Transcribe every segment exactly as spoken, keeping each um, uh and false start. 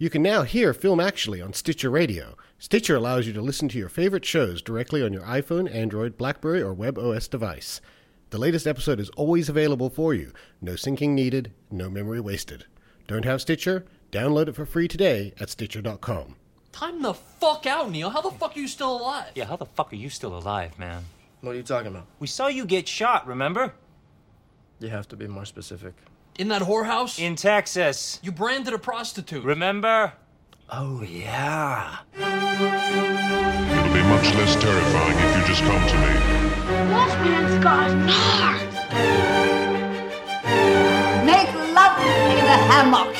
You can now hear Film Actually on Stitcher Radio. Stitcher allows you to listen to your favorite shows directly on your iPhone, Android, BlackBerry, or WebOS device. The latest episode is always available for you. No syncing needed, no memory wasted. Don't have Stitcher? Download it for free today at Stitcher dot com. Time the fuck out, Neil. How the fuck are you still alive? Yeah, how the fuck are you still alive, man? What are you talking about? We saw you get shot, remember? You have to be more specific. In that whorehouse? In Texas. You branded a prostitute. Remember? Oh, yeah. It'll be much less terrifying if you just come to me. Lost man's got nards. Make love in the hammock.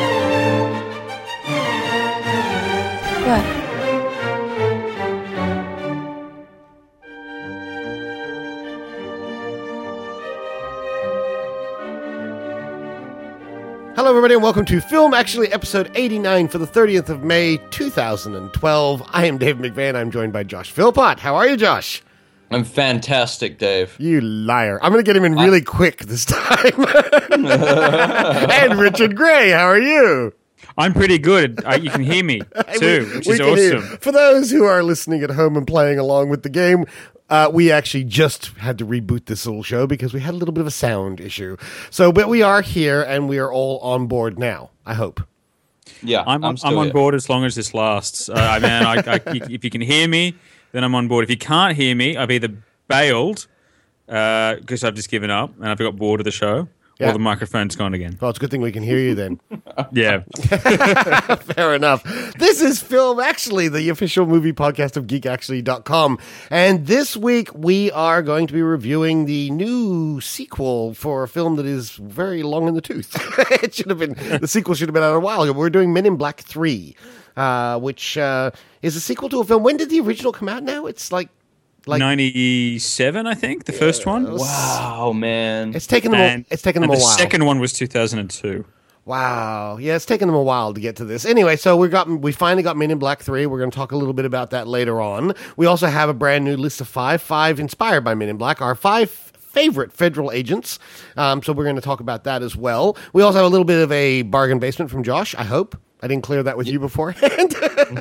What? Hello, everybody, and welcome to Film Actually, episode eighty-nine for the thirtieth of May, two thousand twelve. I am Dave McVan. I'm joined by Josh Philpott. How are you, Josh? I'm fantastic, Dave. You liar. I'm going to get him in really I... quick this time. And Richard Gray, how are you? I'm pretty good. Uh, you can hear me, too, we, which we is awesome. Hear. For those who are listening at home and playing along with the game, uh, we actually just had to reboot this little show because we had a little bit of a sound issue. So, but we are here, and we are all on board now, I hope. Yeah, I'm, I'm, I'm on here. board as long as this lasts. Uh, I mean, I, I, if you can hear me, then I'm on board. If you can't hear me, I've either bailed because uh, I've just given up and I've got bored of the show, yeah. or the microphone's gone again. Well, it's a good thing we can hear you then. Yeah. Fair enough. This is Film Actually, the official movie podcast of geek actually dot com. And this week we are going to be reviewing the new sequel for a film that is very long in the tooth. It should have been, the sequel should have been out a while ago. We're doing Men in Black three, uh, which uh, is a sequel to a film. When did the original come out now? It's like Like ninety-seven, I think, the yeah, first one. Was, wow, man! It's taken them. A, it's taken them a the while. The second one was two thousand two. Wow, yeah, it's taken them a while to get to this. Anyway, so we got we finally got Men in Black three. We're going to talk a little bit about that later on. We also have a brand new list of five, five inspired by Men in Black. Our five favorite federal agents. Um, so we're going to talk about that as well. We also have a little bit of a bargain basement from Josh. I hope. I didn't clear that with you beforehand.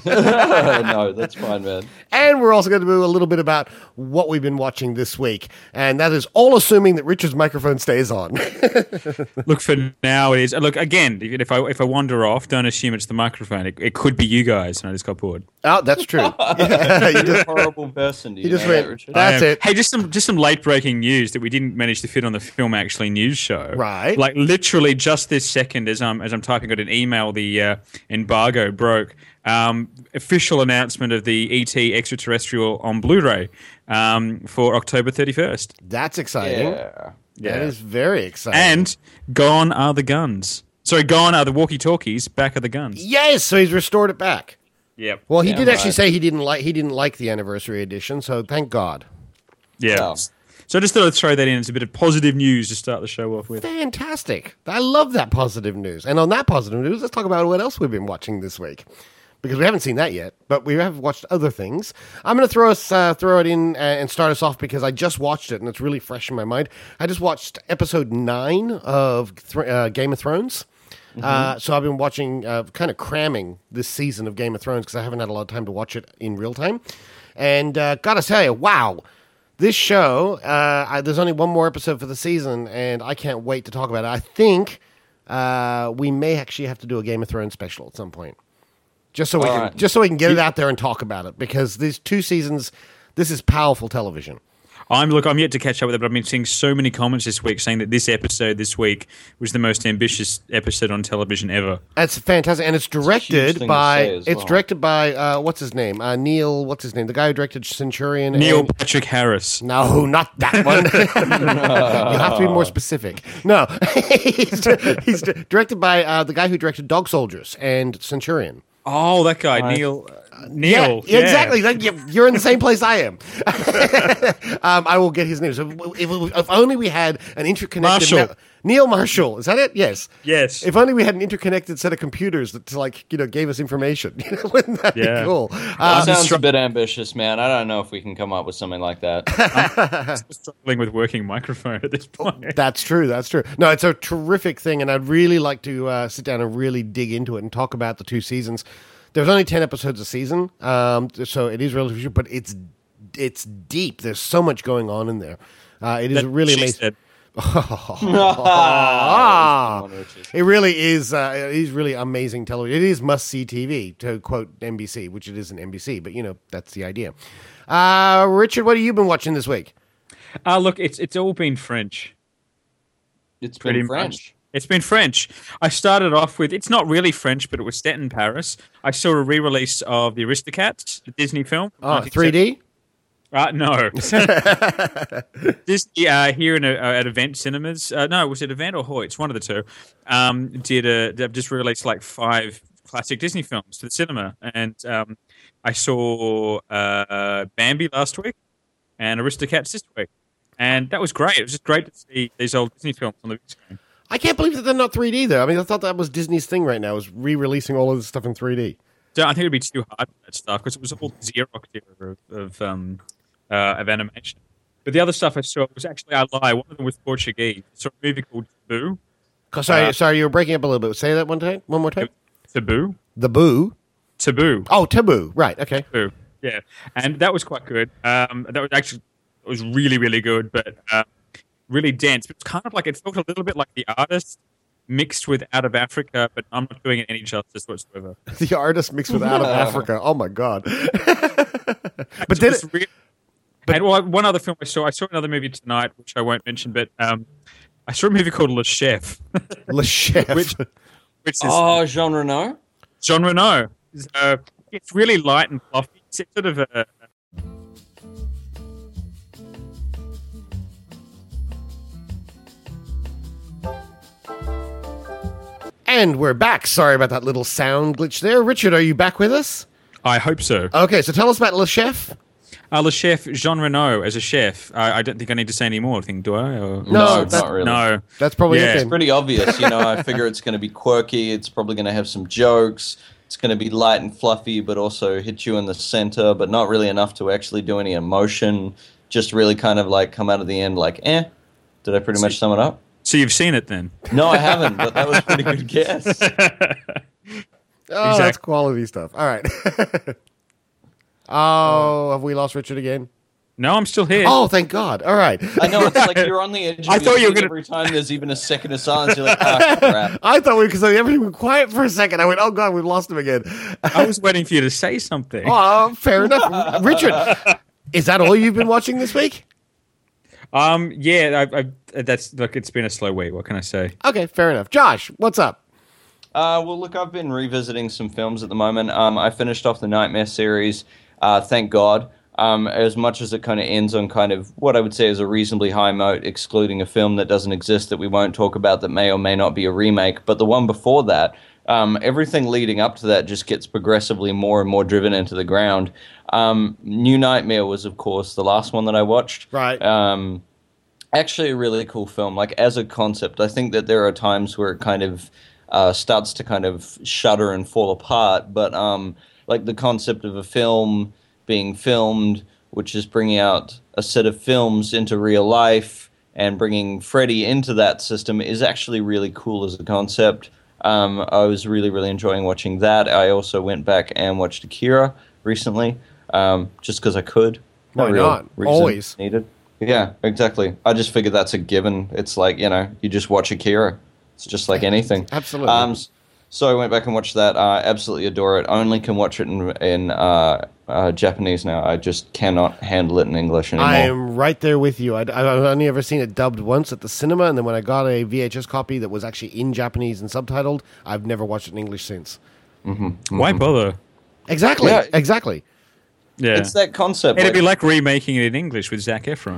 No, that's fine, man. And we're also going to do a little bit about what we've been watching this week. And that is all assuming that Richard's microphone stays on. Look, for now it is. Look, again, if I if I wander off, don't assume it's the microphone. It, it could be you guys, and I just got bored. Oh, that's true. Yeah, you You're a horrible person. Do you, you just know went, that, Richard? That's it. Hey, just some just some late breaking news that we didn't manage to fit on the Film Actually news show. Right. Like literally just this second, as I'm as I'm typing out an email, the uh, embargo broke. Um, official announcement of the E T Extraterrestrial on Blu-ray um, for October thirty-first. That's exciting. Yeah. That yeah. is very exciting. And gone are the guns. Sorry, gone are the walkie-talkies. Back are the guns. Yes, so he's restored it back. Yep. Well, he yeah, did right. actually say he didn't like he didn't like the anniversary edition, so thank God. Yeah. Wow. So I just thought I'd throw that in as a bit of positive news to start the show off with. Fantastic. I love that positive news. And on that positive news, let's talk about what else we've been watching this week. Because we haven't seen that yet, but we have watched other things. I'm going to throw us uh, throw it in and start us off because I just watched it and it's really fresh in my mind. I just watched episode nine of Th- uh, Game of Thrones. Mm-hmm. Uh, so I've been watching, uh, kind of cramming this season of Game of Thrones because I haven't had a lot of time to watch it in real time. And uh, gotta tell you, wow. This show, uh, I, there's only one more episode for the season, and I can't wait to talk about it. I think uh, we may actually have to do a Game of Thrones special at some point, just so we All can, right. just so we can get it out there and talk about it. Because these two seasons, this is powerful television. I'm look. I'm yet to catch up with it, but I've been seeing so many comments this week saying that this episode this week was the most ambitious episode on television ever. That's fantastic, and it's directed thing by to say as it's well. directed by uh, what's his name? Uh, Neil. What's his name? The guy who directed Centurion. Neil and, Patrick Harris. No, not that one. You have to be more specific. No, he's, he's directed by uh, the guy who directed Dog Soldiers and Centurion. Oh, that guy, Right. Neil. Neil. Yeah, exactly. Like, you- You're in the same place I am. um, I will get his name. So if, if only we had an interconnected Marshall. ne- Neil Marshall. Is that it? Yes. Yes. If only we had an interconnected set of computers that, like, you know, gave us information. You know, wouldn't that Yeah. be cool? That Uh, sounds a bit ambitious, man. I don't know if we can come up with something like that. I'm struggling with working microphone at this point. That's true. That's true. No, it's a terrific thing, and I'd really like to uh, sit down and really dig into it and talk about the two seasons. There's only ten episodes a season, um, so it is relatively short, but it's it's deep. There's so much going on in there. Uh, it is That really she amazing. said. Ah, it really is. Uh, it is really amazing television. It is must see T V, to quote N B C, which it isn't N B C, but you know that's the idea. Uh, Richard, what have you been watching this week? Uh, look, it's it's all been French. It's Pretty been much. French. It's been French. I started off with, it's not really French, but it was set in Paris. I saw a re-release of The Aristocats, the Disney film. from Oh, three D? Uh, no. Disney, uh, here in a, uh, at Event Cinemas, uh, no, was it Event or Hoyts? One of the two. Um, did a, they've just released like five classic Disney films to the cinema. And um, I saw uh, Bambi last week and Aristocats this week. And that was great. It was just great to see these old Disney films on the big screen. I can't believe that they're not three D, though. I mean, I thought that was Disney's thing right now, is re-releasing all of this stuff in three D. So I think it'd be too hard for that stuff because it was all Xerox era of, of, um, uh, of animation. But the other stuff I saw was actually, I lie, one of them was Portuguese. I saw a movie called Taboo. Sorry, Uh, sorry, you were breaking up a little bit. Say that one time, one more time. Taboo? The Boo. Taboo. Oh, Taboo. Right. Okay. Taboo. Yeah. And that was quite good. Um, that was actually, it was really, really good, but uh, really dense. It was kind of like, it felt a little bit like The Artist mixed with Out of Africa, but I'm not doing it any justice whatsoever. The Artist mixed with Out of Africa. Oh my god. But did It's it? re- and well, one other film I saw, I saw another movie tonight, which I won't mention, but um, I saw a movie called Le Chef, Le Chef. which, which is Oh, Jean Reno? Jean Reno. It's, uh, it's really light and fluffy. It's sort of a, And we're back. Sorry about that little sound glitch there. Richard, are you back with us? I hope so. Okay, so tell us about Le Chef. Uh, Le Chef, Jean Reno as a chef. I, I don't think I need to say any more. I think, do I? Or... No, No, not really. No. That's probably Yeah. it then. Pretty obvious, you know. I figure it's going to be quirky. It's probably going to have some jokes. It's going to be light and fluffy, but also hit you in the center, but not really enough to actually do any emotion. Just really kind of like come out of the end like, eh. Did I pretty much sum it up? So you've seen it then? No, I haven't, but that was a pretty good guess. Oh, that's quality stuff. All right. Oh, have we lost Richard again? No, I'm still here. Oh, thank God. All right. I know, it's like you're on the edge of I your thought you were seat gonna- every time there's even a second of silence. You're like, ah, crap. I thought we, because everything went quiet for a second. I went, oh God, we've lost him again. I was waiting for you to say something. Oh, fair enough. Richard, is that all you've been watching this week? Um, yeah, I, I, that's look. It's been a slow week. What can I say? Okay, fair enough. Josh, what's up? Uh, well, look, I've been revisiting some films at the moment. Um, I finished off the Nightmare series, uh, thank God. Um, as much as it kind of ends on kind of what I would say is a reasonably high note, excluding a film that doesn't exist that we won't talk about that may or may not be a remake. But the one before that, um, everything leading up to that just gets progressively more and more driven into the ground. Um, New Nightmare was, of course, the last one that I watched. Right. Um, actually a really cool film. Like, as a concept, I think that there are times where it kind of uh, starts to kind of shudder and fall apart. But, um, like, the concept of a film being filmed, which is bringing out a set of films into real life and bringing Freddy into that system is actually really cool as a concept. Um, I was really, really enjoying watching that. I also went back and watched Akira recently, um, just because I could. No Why real not? reason Always. needed. Yeah, exactly. I just figured that's a given. It's like, you know, you just watch Akira. It's just like anything. Absolutely. Um, so I went back and watched that. I absolutely adore it. Only can watch it in, in uh, uh, Japanese now. I just cannot handle it in English anymore. I am right there with you. I, I've only ever seen it dubbed once at the cinema, and then when I got a V H S copy that was actually in Japanese and subtitled, I've never watched it in English since. Why bother? Exactly. Yeah. Exactly. Yeah, It's that concept. it'd like- be like remaking it in English with Zac Efron.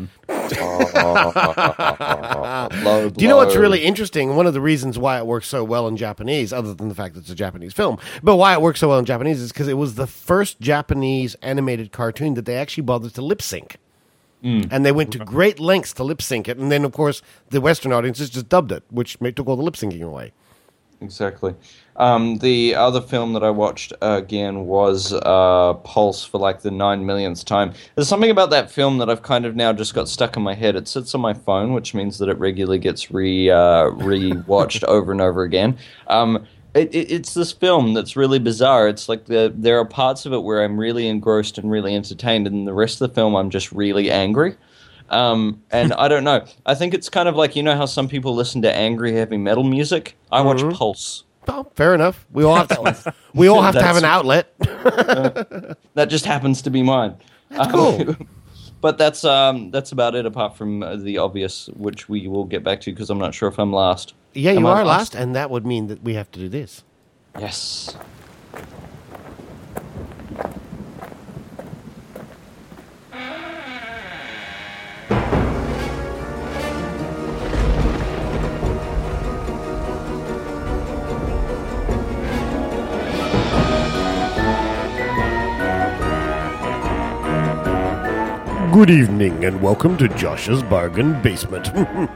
Low Do you know what's blow. really interesting? One of the reasons why it works so well in Japanese, other than the fact that it's a Japanese film, but why it works so well in Japanese is because it was the first Japanese animated cartoon that they actually bothered to lip sync. Mm. And they went to great lengths to lip sync it. And then, of course, the Western audiences just dubbed it, which made, took all the lip syncing away. Exactly. Um, the other film that I watched uh, again was uh, Pulse for like the nine millionth time. There's something about that film that I've kind of now just got stuck in my head. It sits on my phone, which means that it regularly gets re uh, re-watched over and over again. Um, it, it, it's this film that's really bizarre. It's like the there are parts of it where I'm really engrossed and really entertained, and the rest of the film I'm just really angry. Um, and I don't know. I think it's kind of like, you know how some people listen to angry heavy metal music? I watch Mhm. Pulse. Oh, fair enough. We all have to. we all have to have an outlet. uh, that just happens to be mine. That's Um, cool. But that's um, that's about it, apart from uh, the obvious, which we will get back to because I'm not sure if I'm last. Yeah, Am you I are last, and that would mean that we have to do this. Yes. Good evening, and welcome to Josh's Bargain Basement.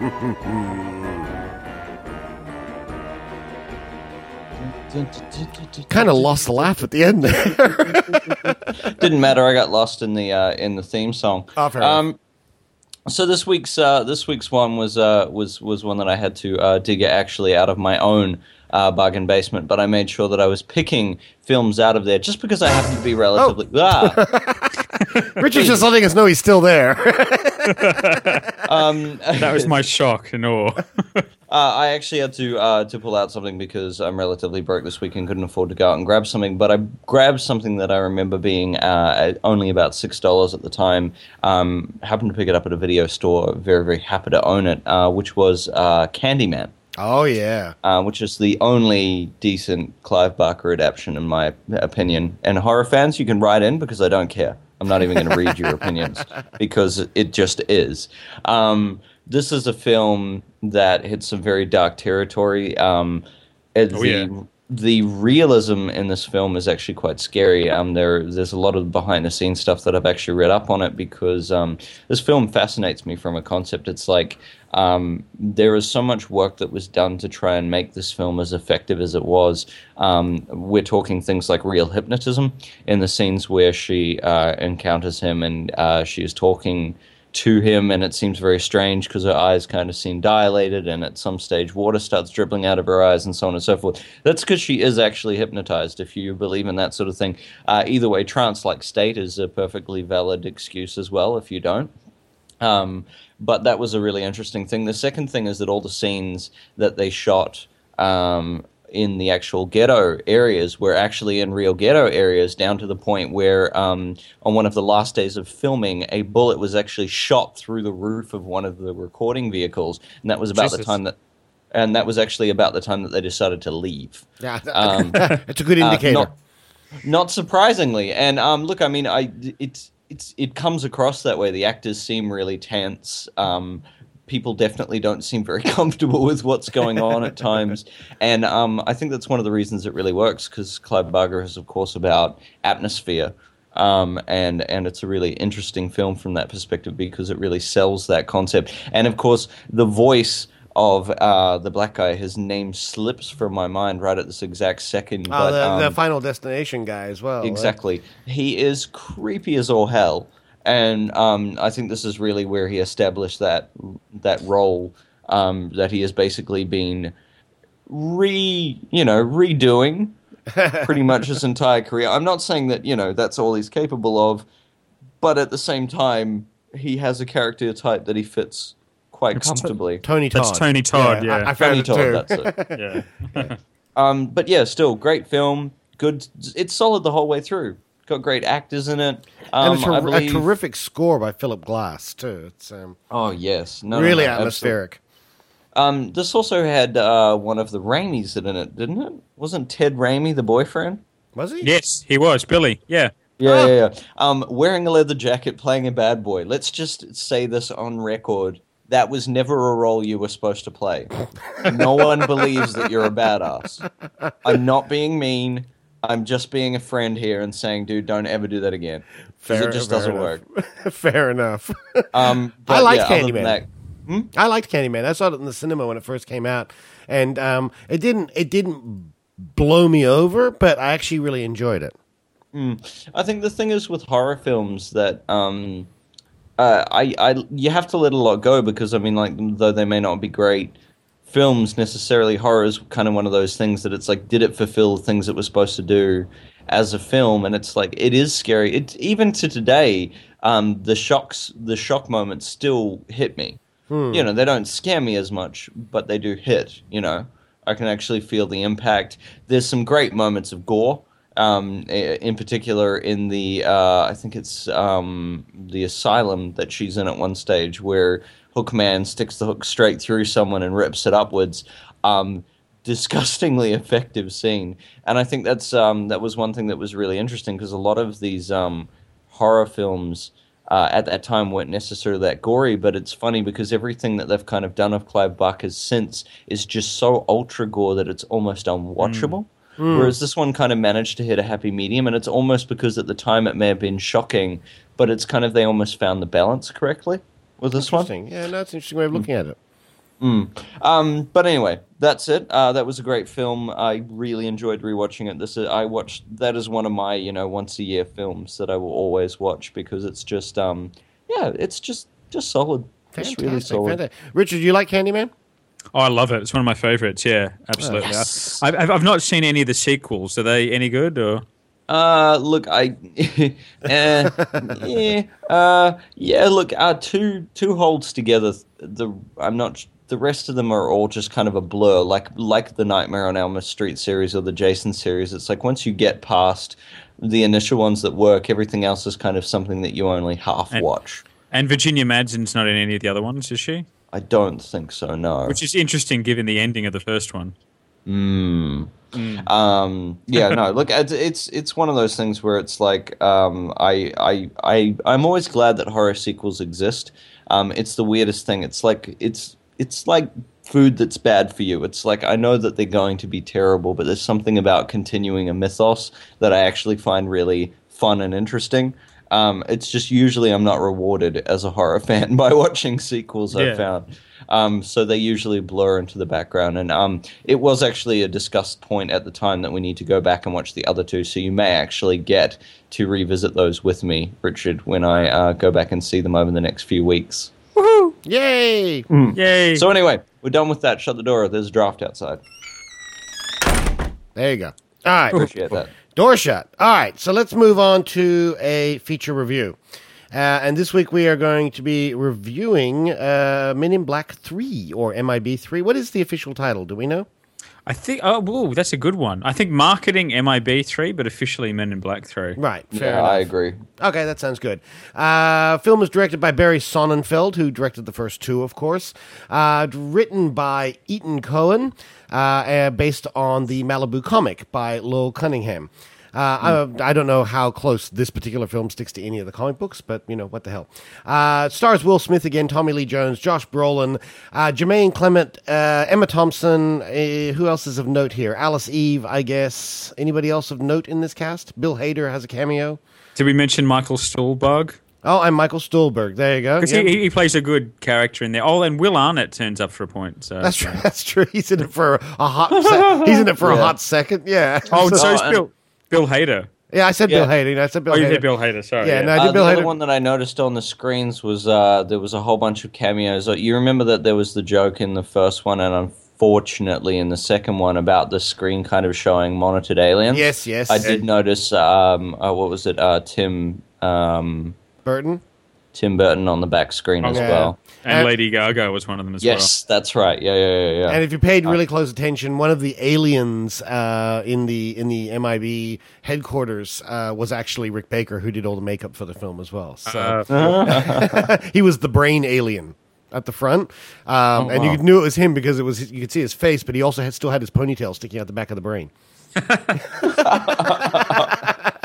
Kind of lost the laugh at the end there. Didn't matter. I got lost in the uh, in the theme song. Oh, fair um, so this week's uh, this week's one was uh, was was one that I had to uh, dig actually out of my own uh, bargain basement, but I made sure that I was picking films out of there just because I happen to be relatively. Oh. Ah. Richard's just letting us know he's still there. um, That was my shock and awe. uh, I actually had to uh, to pull out something because I'm relatively broke this week and couldn't afford to go out and grab something. But I grabbed something that I remember being uh, only about six dollars at the time. Um, happened to pick it up at a video store. Very very happy to own it. Uh, which was uh, Candyman. Oh, yeah. Uh, which is the only decent Clive Barker adaptation, in my opinion. And horror fans, you can write in because I don't care. I'm not even going to read your opinions because it just is. Um, this is a film that hits some very dark territory. Um, it- Oh, the, yeah. the realism in this film is actually quite scary. Um, there, there's a lot of behind-the-scenes stuff that I've actually read up on it because um, this film fascinates me from a concept. It's like um, there is so much work that was done to try and make this film as effective as it was. Um, we're talking things like real hypnotism in the scenes where she uh, encounters him and uh, she is talking to him, and it seems very strange because her eyes kind of seem dilated, and at some stage water starts dribbling out of her eyes and so on and so forth. That's because she is actually hypnotized, if you believe in that sort of thing. Uh, either way, trance-like state is a perfectly valid excuse as well if you don't. Um, but that was a really interesting thing. The second thing is that all the scenes that they shot um, in the actual ghetto areas were actually in real ghetto areas, down to the point where um, on one of the last days of filming, a bullet was actually shot through the roof of one of the recording vehicles, and that was about the Jesus. time that, and that was actually about the time that they decided to leave. Yeah, Um, it's a good uh, indicator. not, not surprisingly, and um, look, I mean, I it's it's it comes across that way. The actors seem really tense. Um, people definitely don't seem very comfortable with what's going on at times, and um, I think that's one of the reasons it really works, because Clive Barker is, of course, about atmosphere. Um, and and it's a really interesting film from that perspective because it really sells that concept. And of course, the voice of uh, the black guy, his name slips from my mind right at this exact second. Oh, but, the, um, the Final Destination guy as well. right? Exactly. He is creepy as all hell, and um, I think this is really where he established that that role um, that he has basically been re you know redoing pretty much his entire career. I'm not saying that you know that's all he's capable of, but at the same time, he has a character type that he fits quite It's to- comfortably. Tony Todd. That's Tony Todd, yeah. I, I found Tony it Todd, too. that's it. Yeah. Um, but yeah, still great film. Good. It's solid the whole way through. Got great actors in it. Um, and a, ter- I believe, a terrific score by Philip Glass too. It's um, Oh yes, no, no, really no, atmospheric. absolutely. Um, this also had uh, one of the Raimis in it, didn't it? Wasn't Ted Raimi the boyfriend? Was he? Yes, he was Billy. Yeah. Yeah, yeah, yeah. Um, wearing a leather jacket, playing a bad boy. Let's just say this on record. That was never a role you were supposed to play. No one believes that you're a badass. I'm not being mean. I'm just being a friend here and saying, dude, don't ever do that again. Because it just fair doesn't enough. work. Fair enough. Um, I but liked yeah, other than Candyman. that- I liked Candyman. I saw it in the cinema when it first came out, and um, it didn't it didn't blow me over, but I actually really enjoyed it. I think the thing is with horror films that um, uh, I, I you have to let a lot go because I mean, like, though they may not be great films necessarily, horror is kind of one of those things that it's like, did it fulfill the things it was supposed to do as a film? And it's like, it is scary. It even to today, um, the shocks, the shock moments still hit me. You know, they don't scare me as much, but they do hit. You know, I can actually feel the impact. There's some great moments of gore. Um, in particular, in the uh, I think it's um, the asylum that she's in at one stage, where Hookman sticks the hook straight through someone and rips it upwards. Um, disgustingly effective scene, and I think that's um, that was one thing that was really interesting because a lot of these um, horror films uh, at that time weren't necessarily that gory. But it's funny because everything that they've kind of done of Clive Barker's since is just so ultra gore that it's almost unwatchable. Mm. Whereas this one kind of managed to hit a happy medium, and it's almost because at the time it may have been shocking, but it's kind of they almost found the balance correctly with this one. Interesting. Yeah, no, that's an interesting way of looking at it. Mm. Um, but anyway, that's it. Uh, that was a great film. I really enjoyed rewatching it. This is, I watched that is one of my you know once a year films that I will always watch because it's just um yeah it's just just solid. Fantastic, just really solid. fantastic. Richard, you like Candyman? Oh, I love it. It's one of my favorites. Yeah, absolutely. Yes. I, I've, I've not seen any of the sequels. Are they any good or? Uh, look, I, uh, yeah, uh, yeah. Look, uh, two two holds together. The I'm not. The rest of them are all just kind of a blur, like like the Nightmare on Elm Street series or the Jason series. It's like once you get past the initial ones that work, everything else is kind of something that you only half And- watch. And Virginia Madsen's not in any of the other ones, is she? I don't think so. No. Which is interesting given the ending of the first one. Mm. Um, yeah, no. Look, it's, it's it's one of those things where it's like um, I I I I'm always glad that horror sequels exist. Um, it's the weirdest thing. It's like it's it's like food that's bad for you. It's like I know that they're going to be terrible, but there's something about continuing a mythos that I actually find really fun and interesting. Um, it's just usually I'm not rewarded as a horror fan by watching sequels. Yeah. I've found. Um, so they usually blur into the background. And um, it was actually a discussed point at the time that we need to go back and watch the other two. So you may actually get to revisit those with me, Richard, when I uh, go back and see them over the next few weeks. Yay! Yay! So anyway, we're done with that. Shut the door. There's a draft outside. There you go. All right. Appreciate that. Door shut. All right, so let's move on to a feature review. Uh, and this week we are going to be reviewing uh, Men in Black three, or M I B three. What is the official title? Do we know? I think, oh, whoa, that's a good one. I think marketing M I B three, but officially Men in Black three. Right, fair Yeah, enough. I agree. Okay, that sounds good. Uh, film was directed by Barry Sonnenfeld, who directed the first two, of course. Uh, written by Ethan Cohen, uh, uh, based on the Malibu comic by Lowell Cunningham. Uh, I, I don't know how close this particular film sticks to any of the comic books, but, you know, what the hell. Uh, stars Will Smith again, Tommy Lee Jones, Josh Brolin, uh, Jermaine Clement, uh, Emma Thompson. Uh, who else is of note here? Alice Eve, I guess. Anybody else of note in this cast? Bill Hader has a cameo. Did we mention Michael Stuhlbarg? Oh, and Michael Stuhlbarg. There you go. Because Yeah. he, he plays a good character in there. Oh, and Will Arnett turns up for a point. So. That's true. That's true. He's in it for a hot. Se- he's in it for a Yeah. hot second. Yeah. Oh, and so is and- Bill, Bill Hader. yeah, I said Yeah. Bill Hader. I said Bill Oh, you Hader. said Bill Hader, sorry. Yeah, Yeah, no, I Uh, did the Bill other Hader. one that I noticed on the screens was uh, there was a whole bunch of cameos. Uh, You remember that there was the joke in the first one, and unfortunately in the second one about the screen kind of showing monitored aliens. Yes, yes. I did notice. Um, uh, what was it? Uh, Tim um, Burton. Tim Burton on the back screen as yeah. well. And And- Lady Gaga was one of them as Yes, that's right. Yeah, yeah, yeah, yeah. And if you paid really close attention, one of the aliens uh, in the in the M I B headquarters uh, was actually Rick Baker, who did all the makeup for the film as well. So well. he was the brain alien at the front, um, and wow. you knew it was him because it was you could see his face, but he also had, still had his ponytail sticking out the back of the brain.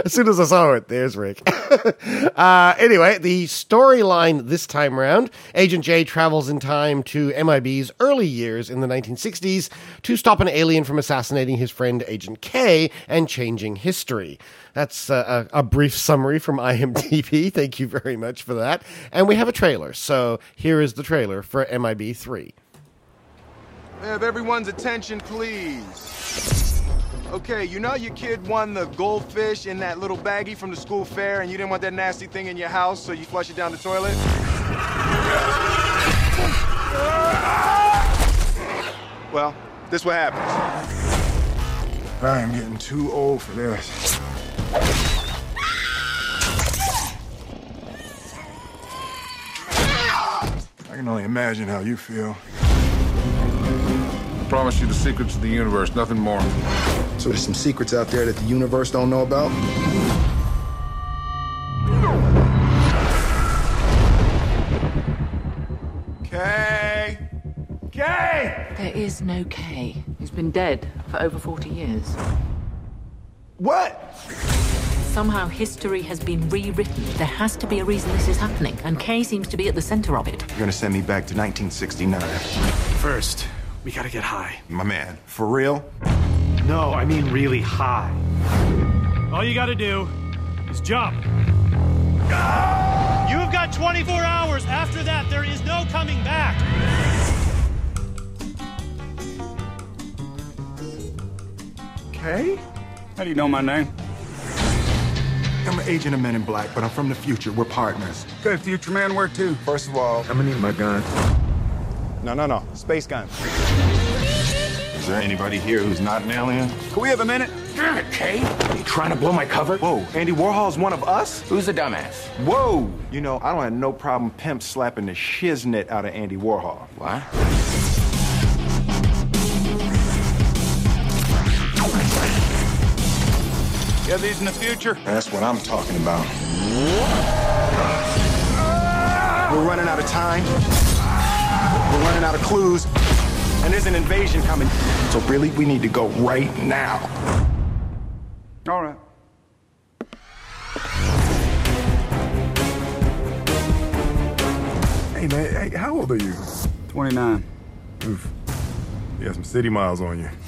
As soon as I saw it, there's Rick. uh, anyway, the storyline this time around, Agent J travels in time to M I B's early years in the nineteen sixties to stop an alien from assassinating his friend Agent K and changing history. That's uh, a, a brief summary from I M D B. Thank you very much for that. And we have a trailer. So here is the trailer for M I B three. Have everyone's attention, please. Okay, you know your kid won the goldfish in that little baggie from the school fair and you didn't want that nasty thing in your house, so you flush it down the toilet? Well, this what happens. I am getting too old for this. I can only imagine how you feel. Promise you the secrets of the universe, nothing more. So there's some secrets out there that the universe don't know about? Kay! Kay! There is no Kay. He's been dead for over forty years. What? Somehow history has been rewritten. There has to be a reason this is happening, and Kay seems to be at the center of it. You're gonna send me back to nineteen sixty-nine. First, we gotta get high. My man, for real? No, I mean really high. All you gotta do is jump. You have got twenty-four hours. After that, there is no coming back. Kay? How do you know my name? I'm an agent of Men in Black, but I'm from the future. We're partners. Okay, future man, where to? First of all, I'm gonna need my gun. No, no, no. Space gun. Is there anybody here who's not an alien? Can we have a minute? Damn it, Kay. Are you trying to blow my cover? Whoa, Andy Warhol's one of us? Who's a dumbass? Whoa! You know, I don't have no problem pimp slapping the shiznit out of Andy Warhol. What? Yeah, these in the future? That's what I'm talking about. We're running out of time. We're running out of clues. And there's an invasion coming. So really, we need to go right now. All right. Hey, man, hey, how old are you? twenty-nine. Oof. You got some city miles on you.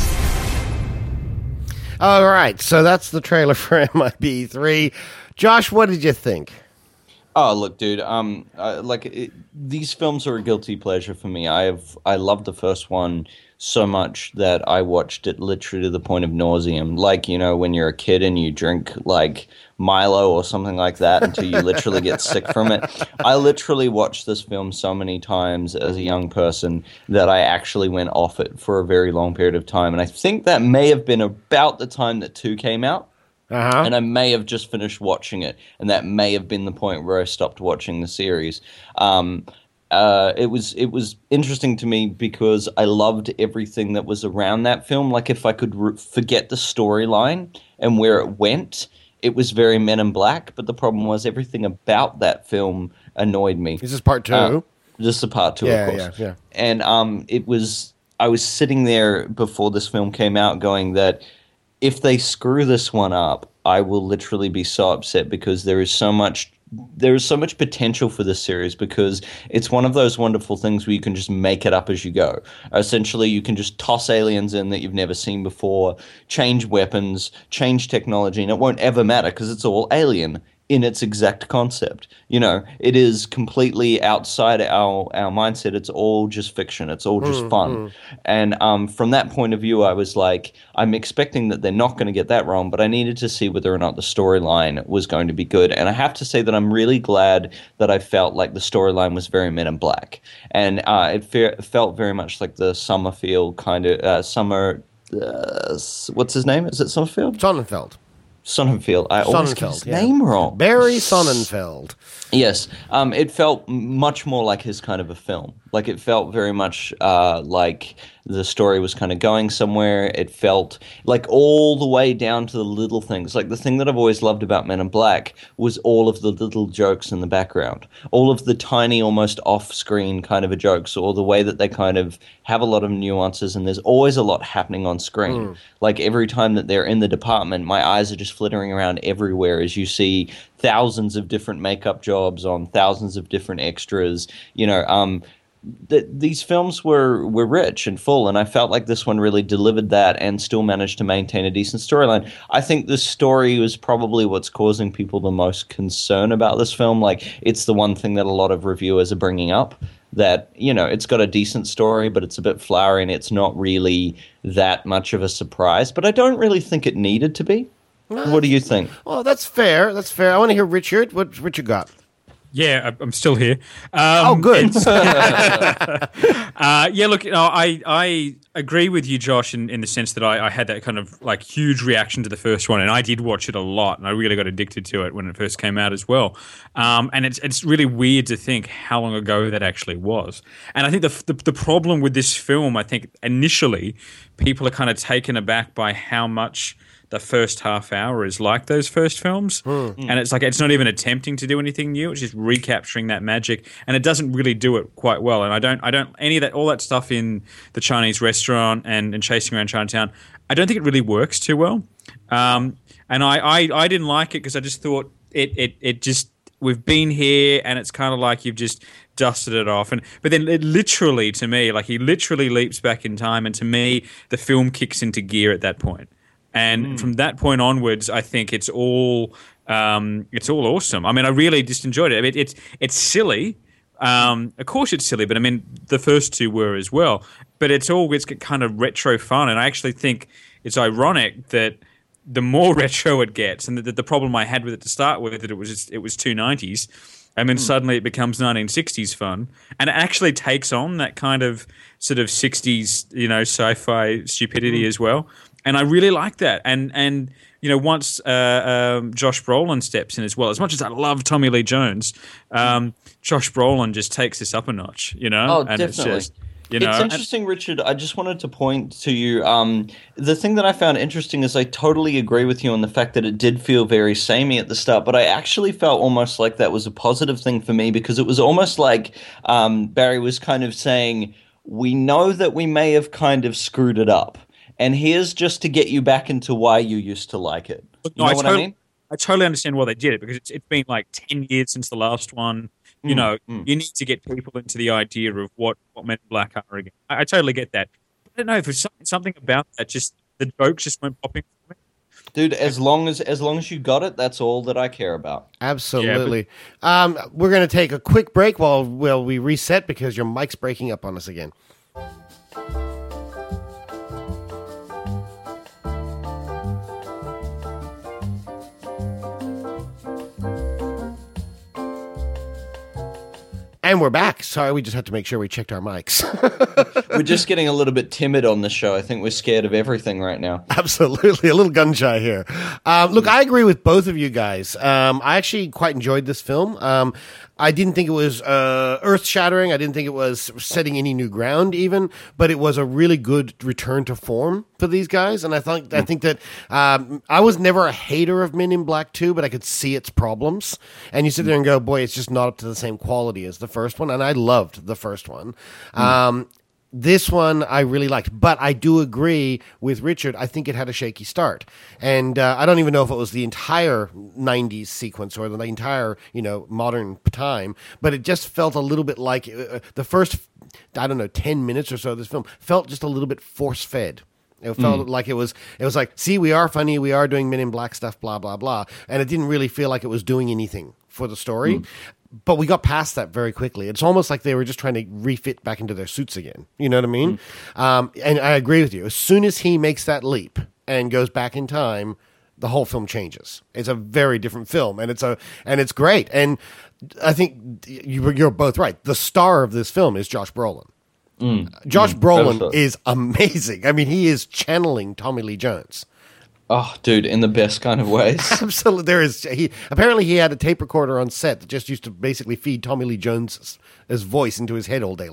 All right, so that's the trailer for M I B three. Josh, what did you think? Oh, look, dude. Um, uh, like it, these films are a guilty pleasure for me. I have I loved the first one so much that I watched it literally to the point of nauseum. Like, you know, when you're a kid and you drink like Milo or something like that until you literally get sick from it. I literally watched this film so many times as a young person that I actually went off it for a very long period of time. And I think that may have been about the time that two came out. Uh-huh. And I may have just finished watching it, and that may have been the point where I stopped watching the series. Um, uh, it was it was interesting to me because I loved everything that was around that film. Like, if I could re- forget the storyline and where it went, it was very Men in Black. But the problem was everything about that film annoyed me. Is this part two? Uh, this is part two, yeah, of course. Yeah, yeah. And um, it was I was sitting there before this film came out, going that if they screw this one up, I will literally be so upset because there is so much there is so much potential for this series, because it's one of those wonderful things where you can just make it up as you go. Essentially, you can just toss aliens in that you've never seen before, change weapons, change technology, and it won't ever matter because it's all alien in its exact concept. You know, it is completely outside our, our mindset. It's all just fiction. It's all just Mm, fun. mm. And um, from that point of view, I was like, I'm expecting that they're not going to get that wrong, but I needed to see whether or not the storyline was going to be good. And I have to say that I'm really glad that I felt like the storyline was very Men in Black. And uh, it fe- felt very much like the Summerfield kind of, uh, Summer, uh, what's his name? Is it Summerfield? Sonnenfeld. Sonnenfeld. I always get his Sonnenfeld, yeah. name wrong. Barry Sonnenfeld. Yes, um, it felt much more like his kind of a film. Like, it felt very much uh, like the story was kind of going somewhere. It felt like all the way down to the little things. Like, the thing that I've always loved about Men in Black was all of the little jokes in the background. All of the tiny, almost off-screen kind of a jokes, or the way that they kind of have a lot of nuances, and there's always a lot happening on screen. Mm. Like, every time that they're in the department, my eyes are just flittering around everywhere as you see thousands of different makeup jobs on thousands of different extras. You know, um, th- these films were, were rich and full, and I felt like this one really delivered that and still managed to maintain a decent storyline. I think the story was probably what's causing people the most concern about this film. Like, it's the one thing that a lot of reviewers are bringing up, that, you know, it's got a decent story, but it's a bit flowery and it's not really that much of a surprise. But I don't really think it needed to be. What do you think? Well, that's fair. That's fair. I want to hear Richard. What Richard got? Yeah, I- I'm still here. Um, Oh, good. uh, yeah, look, you know, I I agree with you, Josh, in, in the sense that I, I had that kind of like huge reaction to the first one, and I did watch it a lot, and I really got addicted to it when it first came out as well. Um, and it's it's really weird to think how long ago that actually was. And I think the the, the problem with this film, I think initially people are kind of taken aback by how much the first half hour is like those first films. Mm. And it's like, it's not even attempting to do anything new. It's just recapturing that magic. And it doesn't really do it quite well. And I don't, I don't, any of that, all that stuff in the Chinese restaurant and, and chasing around Chinatown, I don't think it really works too well. Um, and I, I, I didn't like it because I just thought it, it, it just, we've been here and it's kind of like you've just dusted it off. And but then it literally, to me, like he literally leaps back in time. And to me, the film kicks into gear at that point. And mm. from that point onwards, I think it's all um, it's all awesome. I mean, I really just enjoyed it. I mean, it's it's silly. Um, of course, it's silly, but I mean, the first two were as well. But it's all it's kind of retro fun, and I actually think it's ironic that the more retro it gets, and the, the problem I had with it to start with, that it was just, it was two nineties, and then mm. suddenly it becomes nineteen sixties fun, and it actually takes on that kind of sort of sixties, you know, sci-fi stupidity mm. as well. And I really like that. And, and you know, once uh, um, Josh Brolin steps in as well, as much as I love Tommy Lee Jones, um, Josh Brolin just takes this up a notch, you know? Oh, and definitely. It's just, you know, it's interesting, Richard. I just wanted to point to you. Um, the thing that I found interesting is I totally agree with you on the fact that it did feel very samey at the start, but I actually felt almost like that was a positive thing for me, because it was almost like um, Barry was kind of saying, we know that we may have kind of screwed it up, and here's just to get you back into why you used to like it. You no, know I what totally, I mean? I totally understand why they did it, because it's, it's been like ten years since the last one. You Mm, know, mm. you need to get people into the idea of what, what Men in Black are again. I, I totally get that. I don't know, if there's something, something about that, just the jokes just weren't popping for me. Dude, as long as as long as you got it, that's all that I care about. Absolutely. um, we're going to take a quick break while, while we reset, because your mic's breaking up on us again. And we're back. Sorry, we just had to make sure we checked our mics. We're just getting a little bit timid on the show. I think we're scared of everything right now. Absolutely. A little gun shy here. Um, look, I agree with both of you guys. Um, I actually quite enjoyed this film. Um, I didn't think it was uh, earth-shattering. I didn't think it was setting any new ground even, but it was a really good return to form for these guys. And I think, mm. I think that um, I was never a hater of Men in Black two, but I could see its problems. And you sit there and go, boy, it's just not up to the same quality as the first one. And I loved the first one. Mm. Um, This one I really liked, but I do agree with Richard. I think it had a shaky start, and uh, I don't even know if it was the entire nineties sequence or the entire, you know, modern time, but it just felt a little bit like uh, the first, I don't know, ten minutes or so of this film felt just a little bit force-fed. It felt mm. like it was, it was like, see, we are funny, we are doing Men in Black stuff, blah, blah, blah, and it didn't really feel like it was doing anything for the story. Mm. But we got past that very quickly. It's almost like they were just trying to refit back into their suits again. You know what I mean? Mm. Um, and I agree with you. As soon as he makes that leap and goes back in time, the whole film changes. It's a very different film, and it's a and it's great. And I think you, you're both right. The star of this film is Josh Brolin. Mm. Josh mm. Brolin Absolutely. is amazing. I mean, he is channeling Tommy Lee Jones. Oh, dude, in the best kind of ways. Absolutely. There is he apparently he had a tape recorder on set that just used to basically feed Tommy Lee Jones' his voice into his head all day long.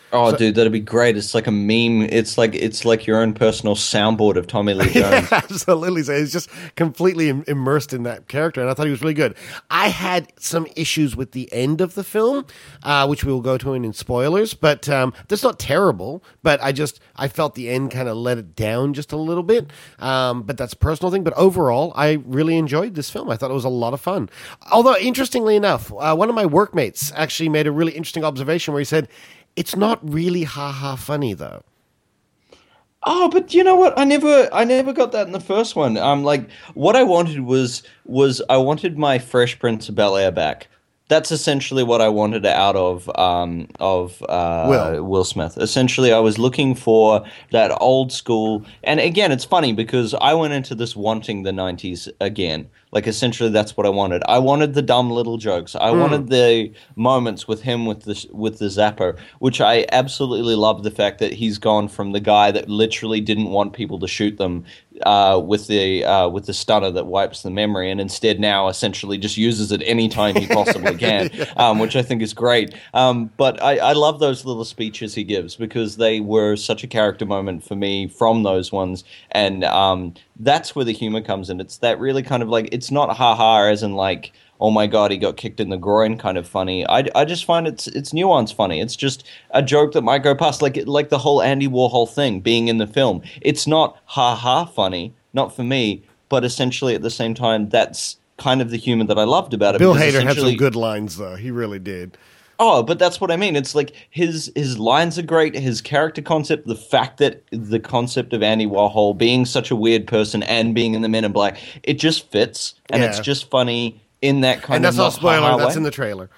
Oh, So- dude, that'd be great. It's like a meme. It's like it's like your own personal soundboard of Tommy Lee Jones. Yeah, absolutely. So he's just completely im- immersed in that character, and I thought he was really good. I had some issues with the end of the film, uh, which we will go to in, in spoilers, but um, that's not terrible. But I just I felt the end kind of let it down just a little bit. Um, but that's a personal thing. But overall, I really enjoyed this film. I thought it was a lot of fun. Although, interestingly enough, uh, one of my workmates actually made a really interesting observation where he said, "It's not really ha-ha funny, though." Oh, but you know what? I never, I never got that in the first one. Um, like what I wanted was, was I wanted my Fresh Prince of Bel-Air back. That's essentially what I wanted out of, um, of uh, Will. Will Smith. Essentially, I was looking for that old school. And again, it's funny because I went into this wanting the nineties again. Like essentially, that's what I wanted. I wanted the dumb little jokes. I Mm. wanted the moments with him with the with the Zapper, which I absolutely love. The fact that he's gone from the guy that literally didn't want people to shoot them uh, with the uh, with the stunner that wipes the memory, and instead now essentially just uses it anytime he possibly can, um, which I think is great. Um, but I, I love those little speeches he gives because they were such a character moment for me from those ones, and um, that's where the humor comes in. It's that really kind of like, it's not ha-ha as in like, oh my god, he got kicked in the groin kind of funny. I, I just find it's it's nuanced funny. It's just a joke that might go past, like like the whole Andy Warhol thing being in the film. It's not ha-ha funny, not for me, but essentially at the same time, that's kind of the humor that I loved about it. Bill because Hader had some essentially- good lines, though. He really did. Oh, but that's what I mean. It's like his his lines are great. His character concept, the fact that the concept of Andy Warhol being such a weird person and being in the Men in Black, it just fits, and Yeah. it's just funny in that kind And that's of not not spoiler. ha-ha That's way. in the trailer.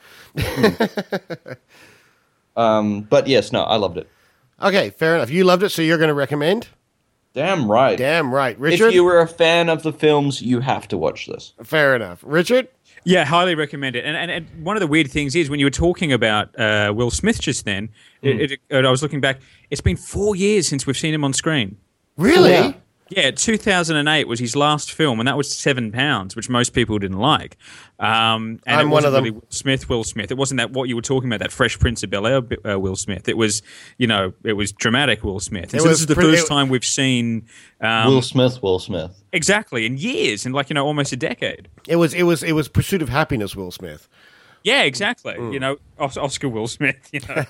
Um, but yes, no, I loved it. Okay, fair enough. You loved it, so you're going to recommend? Damn right. Damn right. Richard? If you were a fan of the films, you have to watch this. Fair enough. Richard? Yeah, highly recommend it. And, and, and one of the weird things is when you were talking about uh, Will Smith just then, Mm. it, it, I was looking back, it's been four years since we've seen him on screen. Really? Yeah. Yeah, two thousand eight was his last film, and that was Seven Pounds, which most people didn't like. Um, and I'm it one wasn't of them. Really Will Smith, Will Smith. It wasn't that what you were talking about, that Fresh Prince of Bel-Air uh, Will Smith. It was, you know, it was dramatic Will Smith. And It so was this is the pretty- first time we've seen um, Will Smith, Will Smith. exactly in years, in like you know almost a decade. It was it was it was Pursuit of Happiness, Will Smith. Yeah, exactly. Mm. You know, Os- Oscar Will Smith. You know,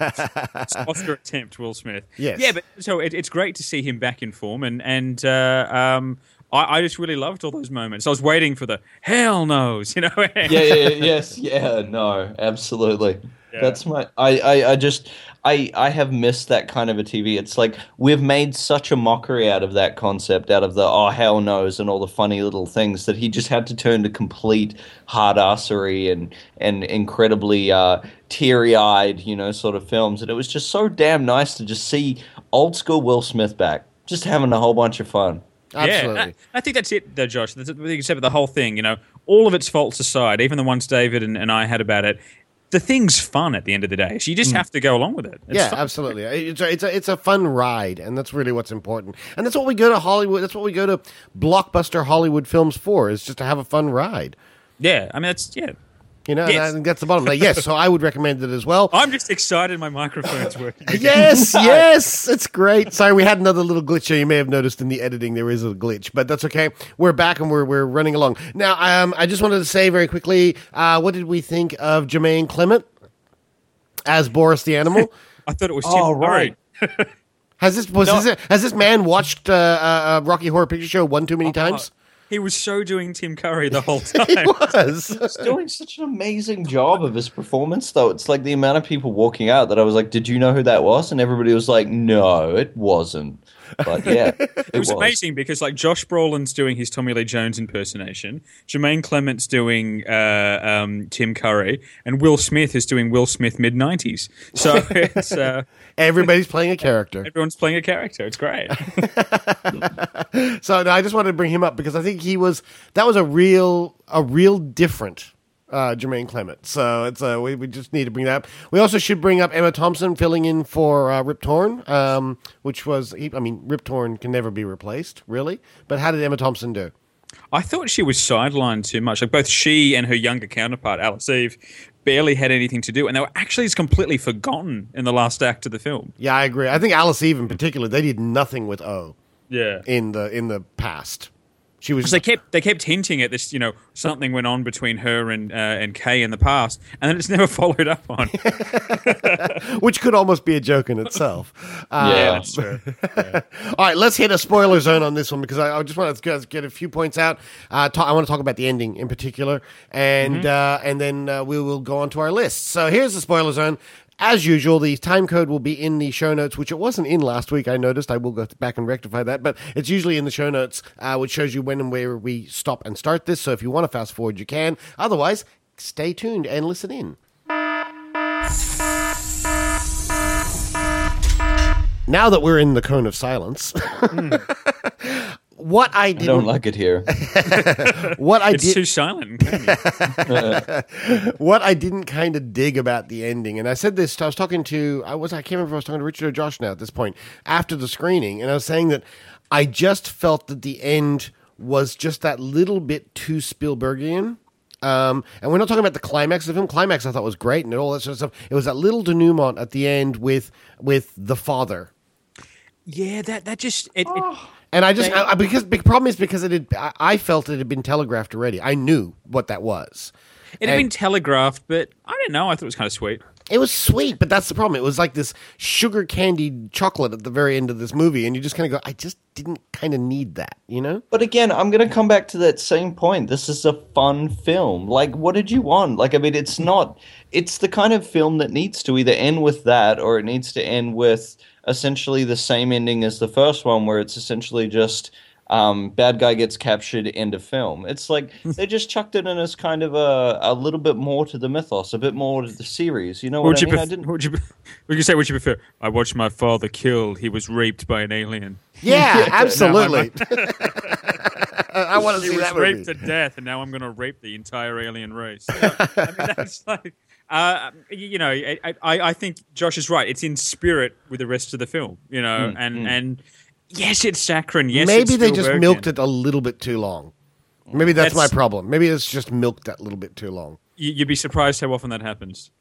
Oscar attempt Will Smith. Yes. Yeah, but so it, it's great to see him back in form, and and uh, um, I, I just really loved all those moments. I was waiting for the hell no's. You know. yeah, yeah, yeah, yes, yeah, no, absolutely. That's my. I, I, I just. I, I have missed that kind of a T V. It's like we've made such a mockery out of that concept, out of the oh hell no's and all the funny little things that he just had to turn to complete hard-assery and and incredibly uh, teary-eyed, you know, sort of films. And it was just so damn nice to just see old school Will Smith back, just having a whole bunch of fun. Absolutely. Yeah, I, I think that's it, though, Josh. That's, except for the whole thing, you know, all of its faults aside, even the ones David and, and I had about it, the thing's fun at the end of the day. So you just have to go along with it. It's yeah, fun. absolutely. It's a, it's a it's a fun ride, and that's really what's important. And that's what we go to Hollywood. That's what we go to blockbuster Hollywood films for. Is just to have a fun ride. Yeah, I mean that's yeah. You know, Yes. and I think that's the bottom line. Yes, so I would recommend it as well. I'm just excited my microphone's working. again. Yes, yes, it's great. Sorry, we had another little glitch here. You may have noticed in the editing there is a glitch, but that's okay. We're back and we're we're running along now. Um, I just wanted to say very quickly, uh, what did we think of Jermaine Clement as Boris the Animal? I thought it was Tim Oh, Curry. right. Has this was No. this, has this man watched uh, uh, Rocky Horror Picture Show one too many times? He was so doing Tim Curry the whole He time. was. He's doing such an amazing job of his performance, though. It's like the amount of people walking out that I was like, "Did you know who that was?" And everybody was like, "No, it wasn't." But yeah, it, It was, amazing because like Josh Brolin's doing his Tommy Lee Jones impersonation, Jermaine Clement's doing uh, um, Tim Curry, and Will Smith is doing Will Smith mid nineties. So it's uh, Everybody's playing a character. everyone's playing a character. It's great. So no, I just wanted to bring him up because I think he was that was a real a real different uh, Jermaine Clement. So it's uh, we we just need to bring that up. We also should bring up Emma Thompson filling in for uh, Rip Torn, um, which was he, I mean Rip Torn can never be replaced really. But how did Emma Thompson do? I thought she was sidelined too much. Like both she and her younger counterpart, Alice Eve, barely had anything to do, and they were actually just completely forgotten in the last act of the film. Yeah, I agree. I think Alice Eve in particular, they did nothing with O. Yeah. In the in the past. She was. They kept they kept hinting at this, you know, something went on between her and uh, and Kay in the past, and then it's never followed up on. Which could almost be a joke in itself. Uh, yeah, that's true. Yeah. All right, let's hit a spoiler zone on this one because I, I just want to get a few points out. Uh, talk, I want to talk about the ending in particular, and mm-hmm. uh, and then uh, we will go on to our list. So here's the spoiler zone. As usual, the time code will be in the show notes, which it wasn't in last week, I noticed. I will go back and rectify that, but it's usually in the show notes, uh, which shows you when and where we stop and start this. So if you want to fast forward, you can. Otherwise, stay tuned and listen in. Now that we're in the cone of silence... mm. What I didn't... I don't like it here. what I it's did... too silent. What I didn't kind of dig about the ending, and I said this, I was talking to, I was, I can't remember if I was talking to Richard or Josh now at this point, after the screening, and I was saying that I just felt that the end was just that little bit too Spielbergian. Um, and we're not talking about the climax of the film. Climax I thought was great and all that sort of stuff. It was that little denouement at the end with with the father. Yeah, that that just it. Oh. it And I just, I, because the problem is because it had, I, I felt it had been telegraphed already. I knew what that was. It had and been telegraphed, but I don't know. I thought it was kind of sweet. It was sweet, but that's the problem. It was like this sugar candied chocolate at the very end of this movie, and you just kind of go, I just didn't kind of need that, you know? But again, I'm going to come back to that same point. This is a fun film. Like, what did you want? Like, I mean, it's not, it's the kind of film that needs to either end with that or it needs to end with essentially the same ending as the first one, where it's essentially just um, bad guy gets captured, end of film. It's like they just chucked it in as kind of a, a little bit more to the mythos, a bit more to the series. You know what, what I mean? Pref- I didn't. What would you, would you say? What you prefer? I watched my father killed. He was raped by an alien. Yeah, absolutely. I want to see that movie. He was raped to death, and now I'm going to rape the entire alien race. You know, I mean, that's like. Uh, you know, I, I, I think Josh is right. It's in spirit with the rest of the film, you know, mm, and, mm. and yes, it's saccharine. Yes, maybe it's they just milked it a little bit too long. Maybe that's, that's my problem. Maybe it's just milked that little bit too long. You, you'd be surprised how often that happens.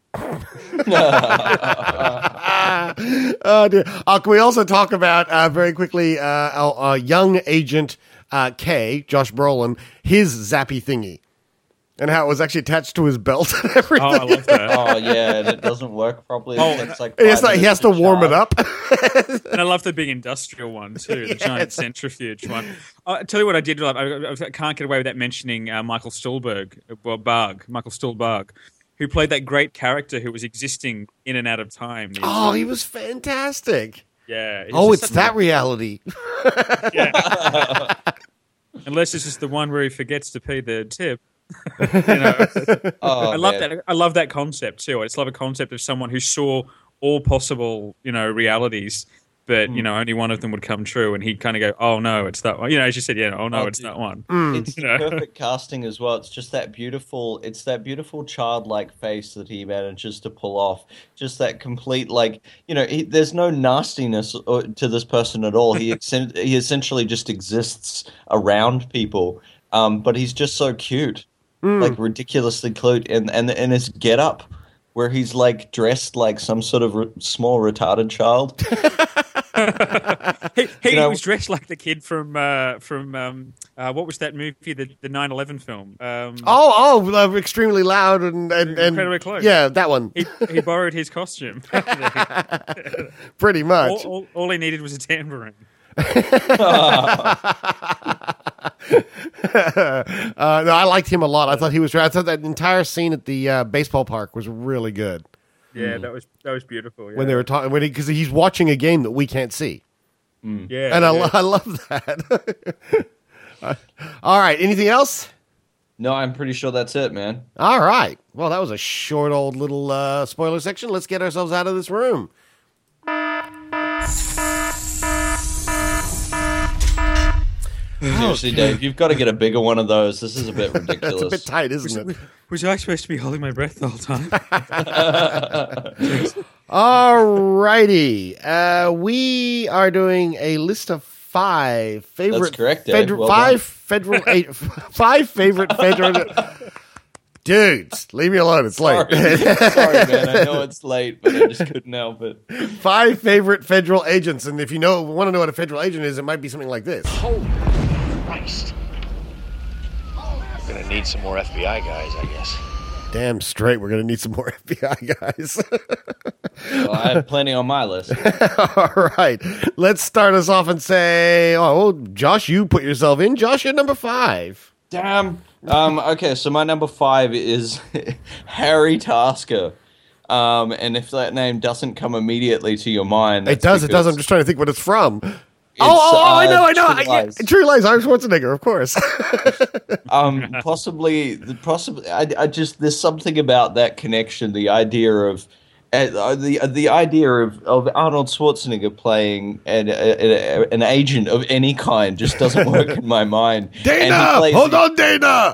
Oh, dear. Uh, can we also talk about uh, very quickly uh, our, our young agent uh, K, Josh Brolin, his zappy thingy? And how it was actually attached to his belt and everything. Oh, I love that. Oh, yeah, and it doesn't work properly. Oh, it's like it's like he has to, to warm it up. And I love the big industrial one, too, the giant centrifuge one. I'll tell you what I did love. I, I can't get away without mentioning uh, Michael Stuhlbarg, well, Barg, Michael Stuhlbarg, who played that great character who was existing in and out of time. Oh, he was fantastic. Yeah. Oh, it's that reality. Yeah. Unless it's just the one where he forgets to pay the tip. You know, oh, I love man. that. I love that concept too. I just love a concept of someone who saw all possible, you know, realities, but mm. you know, only one of them would come true, and he'd kind of go, "Oh no, it's that one." You know, as you said, yeah, oh no, oh, it's dude. that one. Mm. It's you know? perfect casting as well. It's just that beautiful. It's that beautiful childlike face that he manages to pull off. Just that complete, like, you know, he, there's no nastiness to this person at all. He he essentially just exists around people, um, but he's just so cute. Mm. Like ridiculously cute, and and and his get up, where he's like dressed like some sort of re- small retarded child. he he you know, was dressed like the kid from uh, from um, uh, what was that movie, the the nine eleven film? Um, oh oh, uh, extremely loud and and, and incredibly close. Yeah, that one. he, he borrowed his costume. Pretty much. All, all, all he needed was a tambourine. uh, no, I liked him a lot. I thought he was. I thought that entire scene at the uh, baseball park was really good. Yeah, mm. that was that was beautiful. Yeah. When they were talking, because he, he's watching a game that we can't see. Mm. Yeah, and I, yeah. I love that. uh, all right, anything else? No, I'm pretty sure that's it, man. All right. Well, that was a short old little uh, spoiler section. Let's get ourselves out of this room. Seriously, Dave, you've got to get a bigger one of those. This is a bit ridiculous. It's a bit tight, isn't was, it? Was I supposed to be holding my breath the whole time? All righty. Uh, we are doing a list of five favorite. That's correct, Dave. Federal, Well five done. federal. Eight, five favorite federal. Dudes, leave me alone. It's late. Sorry. Sorry, man. I know it's late, but I just couldn't help it. Five favorite federal agents, and if you know want to know what a federal agent is, it might be something like this. Holy Christ. Gonna need some more F B I guys, I guess. Damn straight, we're gonna need some more F B I guys. Well, I have plenty on my list. All right, let's start us off and say, oh, well, Josh, you put yourself in. Josh, you're number five. Damn. Um, okay, so my number five is Harry Tasker. Um, and if that name doesn't come immediately to your mind, It does, it does. I'm just trying to think what it's from. It's, oh, oh, oh, I know, uh, I know. True I- yeah, Lies. True Lies, Arnold Schwarzenegger, of course. um, possibly, the possibly, I, I just there's something about that connection. The idea of uh, the uh, the idea of, of Arnold Schwarzenegger playing an, a, a, an agent of any kind just doesn't work in my mind. And he Dana! plays- Hold on, Dana!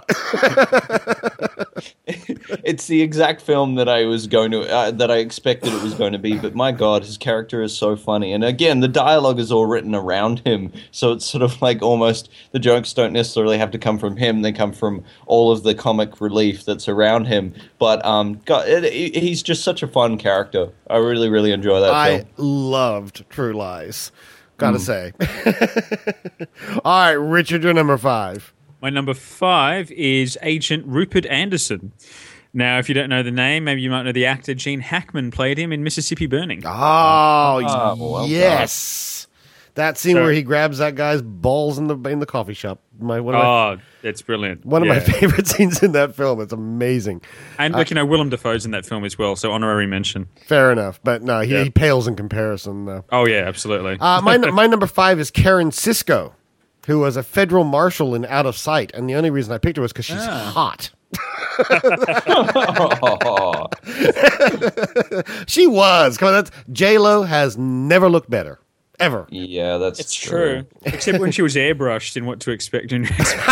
It's the exact film that I was going to uh, that I expected it was going to be, but my God, his character is so funny. And again, the dialogue is all written around him, so it's sort of like almost the jokes don't necessarily have to come from him; they come from all of the comic relief that's around him. But um, God, it, it, he's just such a fun character. I really, really enjoy that I film. loved True Lies. Gotta Mm. say. All right, Richard, you're number five. My number five is Agent Rupert Anderson. Now, if you don't know the name, maybe you might know the actor Gene Hackman played him in Mississippi Burning. Oh, Ah, well yes. That scene So- where he grabs that guy's balls in the in the coffee shop. My, one of my, Oh, it's brilliant. one of my Yeah. favorite scenes in that film. It's amazing. And Uh, look, you know, Willem Dafoe's in that film as well, so honorary mention. Fair enough. But no, he, Yeah. he pales in comparison, though. Oh, yeah, absolutely. Uh, my, my number five is Karen Sisko, who was a federal marshal in Out of Sight. And the only reason I picked her was because she's Ah. hot. She was. Come on, that's J-Lo has never looked better. Ever. Yeah, that's It's true. Except when she was airbrushed in What to Expect in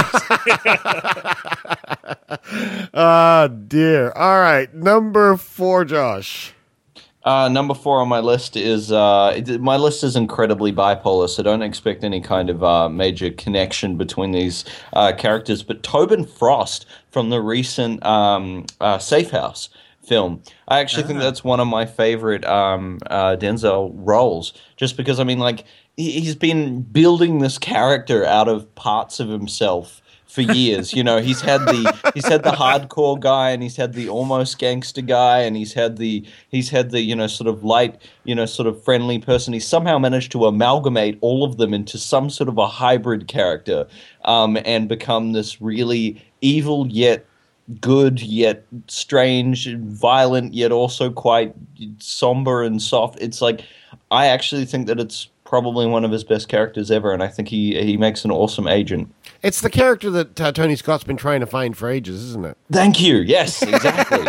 Oh, dear. All right. Number four, Josh. Uh, number four on my list is uh, it, my list is incredibly bipolar, so don't expect any kind of uh, major connection between these uh, characters. But Tobin Frost from the recent um, uh, Safe House film, I actually think that's one of my favorite um, uh, Denzel roles, just because I mean, like he, he's been building this character out of parts of himself for years. You know, he's had the he's had the hardcore guy, and he's had the almost gangster guy, and he's had the he's had the you know sort of light, you know, sort of friendly person. He's somehow managed to amalgamate all of them into some sort of a hybrid character, um, and become this really evil yet good, yet strange, violent, yet also quite somber and soft. It's like, I actually think that it's probably one of his best characters ever, and I think he he makes an awesome agent. It's the character that uh, Tony Scott's been trying to find for ages, isn't it? Thank you. Yes, exactly.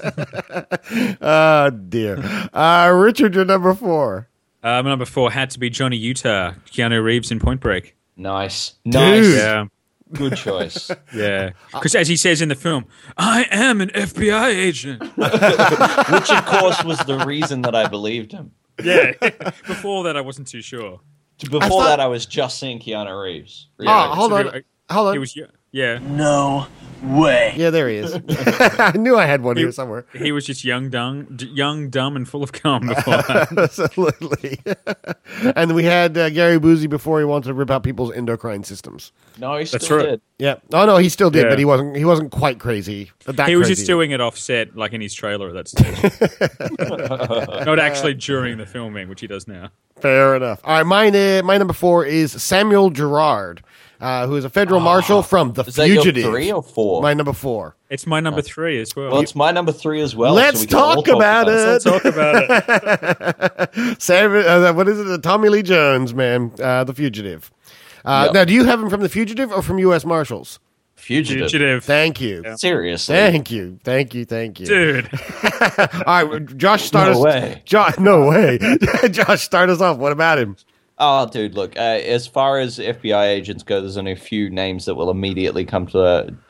Oh, dear. Uh, Richard, you're number four. Uh, my number four had to be Johnny Utah, Keanu Reeves in Point Break. Nice. Dude. Nice. Yeah. Good choice. Yeah. Because as he says in the film, I am an F B I agent. Which, of course, was the reason that I believed him. Yeah. Before that, I wasn't too sure. Before I thought- that, I was just seeing Keanu Reeves. Really. Oh, hold So on. he- Hold on. He was, y- yeah. No way. Yeah, there he is. I knew I had one He- here somewhere. He was just young, dumb, d- young, dumb, and full of cum before that. Absolutely. And we had uh, Gary Busey before he wanted to rip out people's endocrine systems. No, he still That's right. did. Yeah. Oh no, he still did, Yeah. but he wasn't. He wasn't quite crazy. That He was crazy. just doing it offset, like in his trailer at that stage. Not actually during the filming, which he does now. Fair enough. All right, mine. Uh, my number four is Samuel Gerard, uh, who is a federal marshal from The Is that your Fugitive. three or four? My number four. It's my number three as well. Well, it's my number three as well. Let's so we can all talk about it. Let's talk about it. Sam, uh, what is it? Uh, Tommy Lee Jones, man, uh, The Fugitive. Uh, Yep. Now, do you have him from The Fugitive or from U S Marshals? Fugitive. Fugitive. Thank you. Seriously. Thank you. Thank you. Thank you. Dude. All right, Josh, start No us. way. Josh, no way. Josh, start us off. What about him? Oh, dude, look. Uh, as far as F B I agents go, there's only a few names that will immediately come to uh,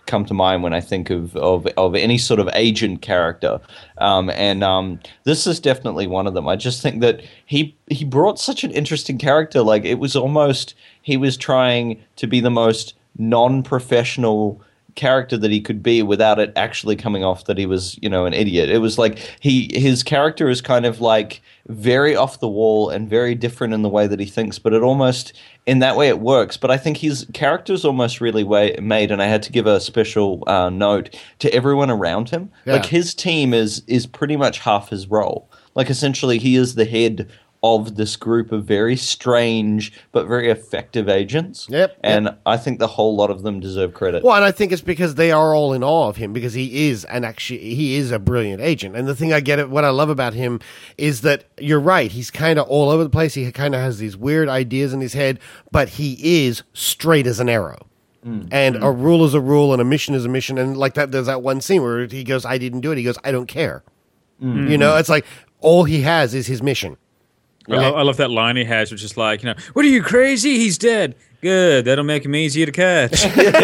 come to mind when I think of of, of any sort of agent character, um, and um, this is definitely one of them. I just think that he he brought such an interesting character. Like it was almost he was trying to be the most non-professional character that he could be without it actually coming off that he was, you know, an idiot. It was like he his character is kind of like very off the wall and very different in the way that he thinks, but it almost in that way it works. But I think his character is almost really way made, and I had to give a special uh, note to everyone around him. Yeah. Like his team is is pretty much half his role. Like essentially he is the head of this group of very strange but very effective agents. Yep. And yep. I think the whole lot of them deserve credit. Well, and I think it's because they are all in awe of him because he is an actually he is a brilliant agent. And the thing I get it, what I love about him is that you're right. He's kind of all over the place. He kind of has these weird ideas in his head, but he is straight as an arrow. Mm. And mm. a rule is a rule, and a mission is a mission. And like that, there's that one scene where he goes, "I didn't do it." He goes, "I don't care." Mm. You know, it's like all he has is his mission. I, love, I love that line he has, which is like, you know, what are you, crazy? He's dead. Good. That'll make him easier to catch.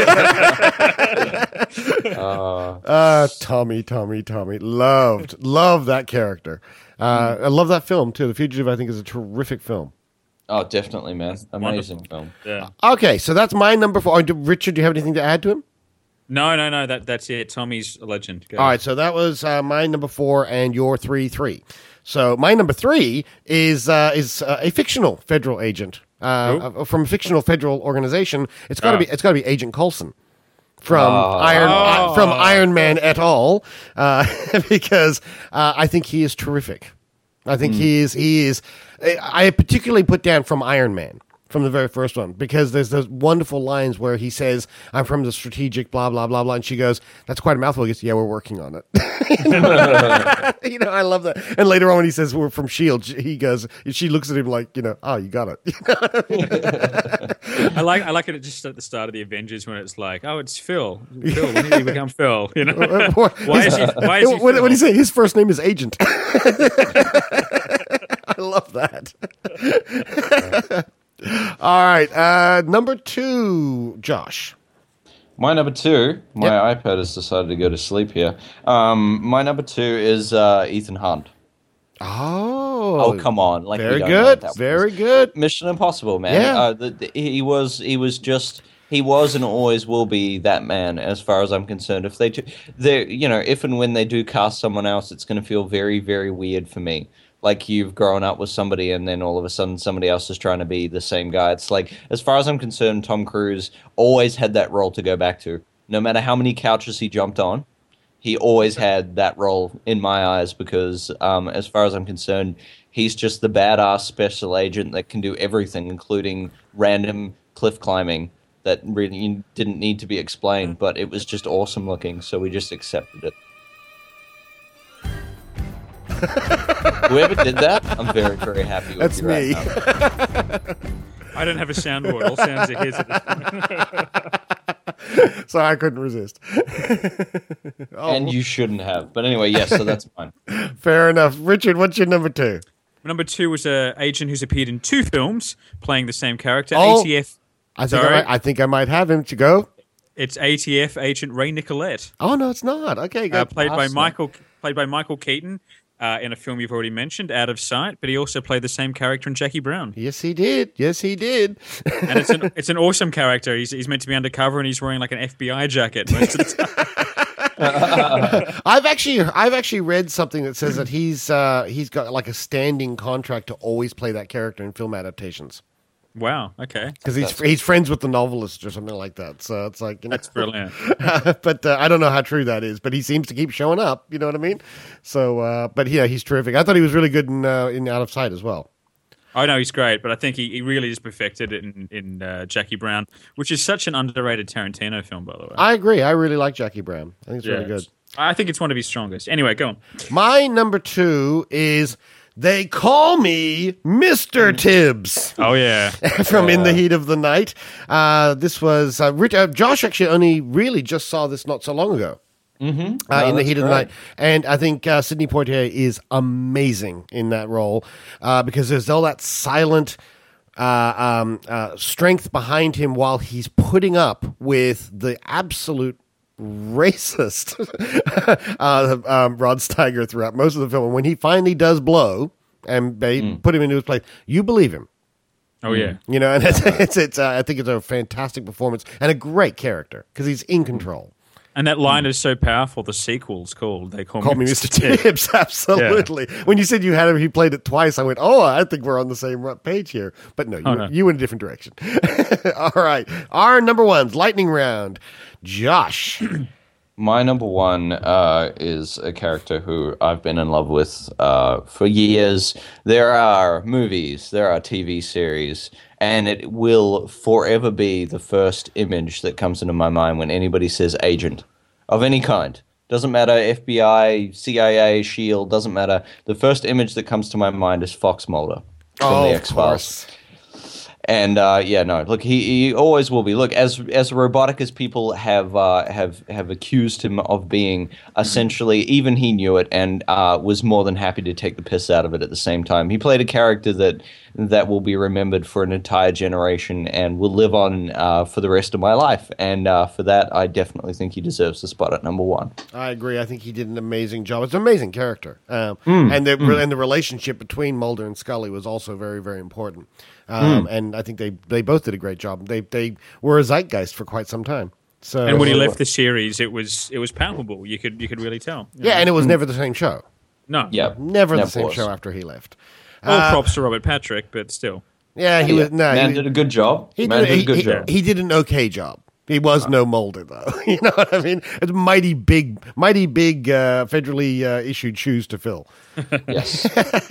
uh, uh, Tommy, Tommy, Tommy. Loved, loved that character. Uh, I love that film, too. The Fugitive, I think, is a terrific film. Oh, definitely, man. Amazing Wonderful. film. Yeah. Okay, so that's my number four. Oh, Richard, do you have anything to add to him? No, no, no. That That's it. Tommy's a legend. Go All right, so that was uh, my number four and your three, three. So my number three is uh, is uh, a fictional federal agent uh, from a fictional federal organization. It's got to Oh. be it's got to be Agent Coulson from Oh. Iron Oh. uh, from Iron Man et al. Uh, because uh, I think he is terrific. I think he is he is. I particularly put down from Iron Man. From the very first one, because there's those wonderful lines where he says, "I'm from the strategic blah blah blah blah," and she goes, "That's quite a mouthful." He goes, "Yeah, we're working on it." You know, I love that. And later on, when he says we're from Shield, he goes, she looks at him like, you know, "Oh, you got it." You know what I mean? I like I like it just at the start of the Avengers when it's like, oh, it's Phil. Phil, when did he become Phil? You know, why is he? Why is he? What, Phil? what do you say? His first name is Agent. I love that. All right, uh, number two, Josh. My number two, my Yep. iPad has decided to go to sleep here. Um, my number two is uh, Ethan Hunt. Oh, Oh, come on! Like we very don't know what good, that very was. good. Mission Impossible, man. Yeah. Uh, the, the, he was he was just he was and always will be that man, as far as I'm concerned. If they do, they you know, if and when they do cast someone else, it's going to feel very very weird for me. Like you've grown up with somebody and then all of a sudden somebody else is trying to be the same guy. It's like, as far as I'm concerned, Tom Cruise always had that role to go back to. No matter how many couches he jumped on, he always had that role in my eyes because, um, as far as I'm concerned, he's just the badass special agent that can do everything, including random cliff climbing that really didn't need to be explained, but it was just awesome looking, so we just accepted it. Whoever did that, I'm very, very happy with That's you right me. now. I don't have a soundboard. All sounds are his. At this point. So I couldn't resist. Oh, And you shouldn't have. But anyway, yes, so that's fine. fair enough. Richard, what's your number two? Number two was an agent who's appeared in two films playing the same character. Oh. A T F. I think I, Sorry? might, I think I might have him to go. It's A T F agent Ray Nicolette, Oh no, it's not. Okay, uh, good. played by Awesome. Michael played by Michael Keaton uh, in a film you've already mentioned, Out of Sight. But he also played the same character in Jackie Brown, Yes, he did. Yes, he did. and it's an it's an awesome character. He's he's meant to be undercover, and he's wearing like an F B I jacket most of the time. I've actually I've actually read something that says that he's uh, he's got like a standing contract to always play that character in film adaptations Wow. Okay. because he's he's friends with the novelist or something like that. So it's like, you know, That's brilliant. but uh, I don't know how true that is. But he seems to keep showing up. You know what I mean? So, uh, but yeah, he's terrific. I thought he was really good in uh, in Out of Sight as well. I know he's great, but I think he, he really just perfected it in, in uh, Jackie Brown, which is such an underrated Tarantino film, by the way. I agree. I really like Jackie Brown. I think it's really Yeah, good. it's- I think it's one of his strongest. Anyway, go on. My number two is They Call Me Mister Tibbs. Oh, yeah. From In the Heat of the Night. Uh, this was uh, Rich, uh, Josh actually only really just saw this not so long ago. Mm-hmm. Uh, in the Heat of the Night. And I think uh, Sidney Poitier is amazing in that role uh, because there's all that silent uh, um, uh, strength behind him while he's putting up with the absolute racist uh, um, Rod Steiger throughout most of the film. And when he finally does blow and they mm. put him into his place, you believe him. Oh yeah, you know, and it's, it's, it's uh, I think it's a fantastic performance and a great character because he's in control. And that line mm. is so powerful. The sequel's called "They Call, call Me Mister Tibbs." Tibbs. Absolutely. Yeah. When you said you had him, he played it twice. I went, "Oh, I think we're on the same page here." But no, you, oh, no. you went a different direction. All right, our number one's lightning round. Josh. My number one uh, is a character who I've been in love with uh, for years. There are movies, there are T V series, and it will forever be the first image that comes into my mind when anybody says agent of any kind. Doesn't matter, F B I, C I A, S H I E L D, doesn't matter. The first image that comes to my mind is Fox Mulder from oh, the X-Files. And uh, yeah, no. Look, he, he always will be. Look, as as robotic as people have uh, have have accused him of being, essentially, even he knew it and uh, was more than happy to take the piss out of it. At the same time, he played a character that that will be remembered for an entire generation and will live on uh, for the rest of my life. And uh, for that, I definitely think he deserves the spot at number one. I agree. I think he did an amazing job. It's an amazing character, um, mm, and the mm. and the relationship between Mulder and Scully was also very very important. Um, mm. And I think they, they both did a great job. They they were a zeitgeist for quite some time. So and when he left the series, it was it was palpable. You could you could really tell. Yeah, know? And it was mm. never the same show. No, yeah, never, never the same was. show after he left. All uh, props to Robert Patrick, but still. Yeah, he yeah. was. No, man he, did a good job. He man did, did he, a good he, job. He did an okay job. He was no Mulder though. You know what I mean? It's mighty big, mighty big, uh, federally uh, issued shoes to fill. Yes.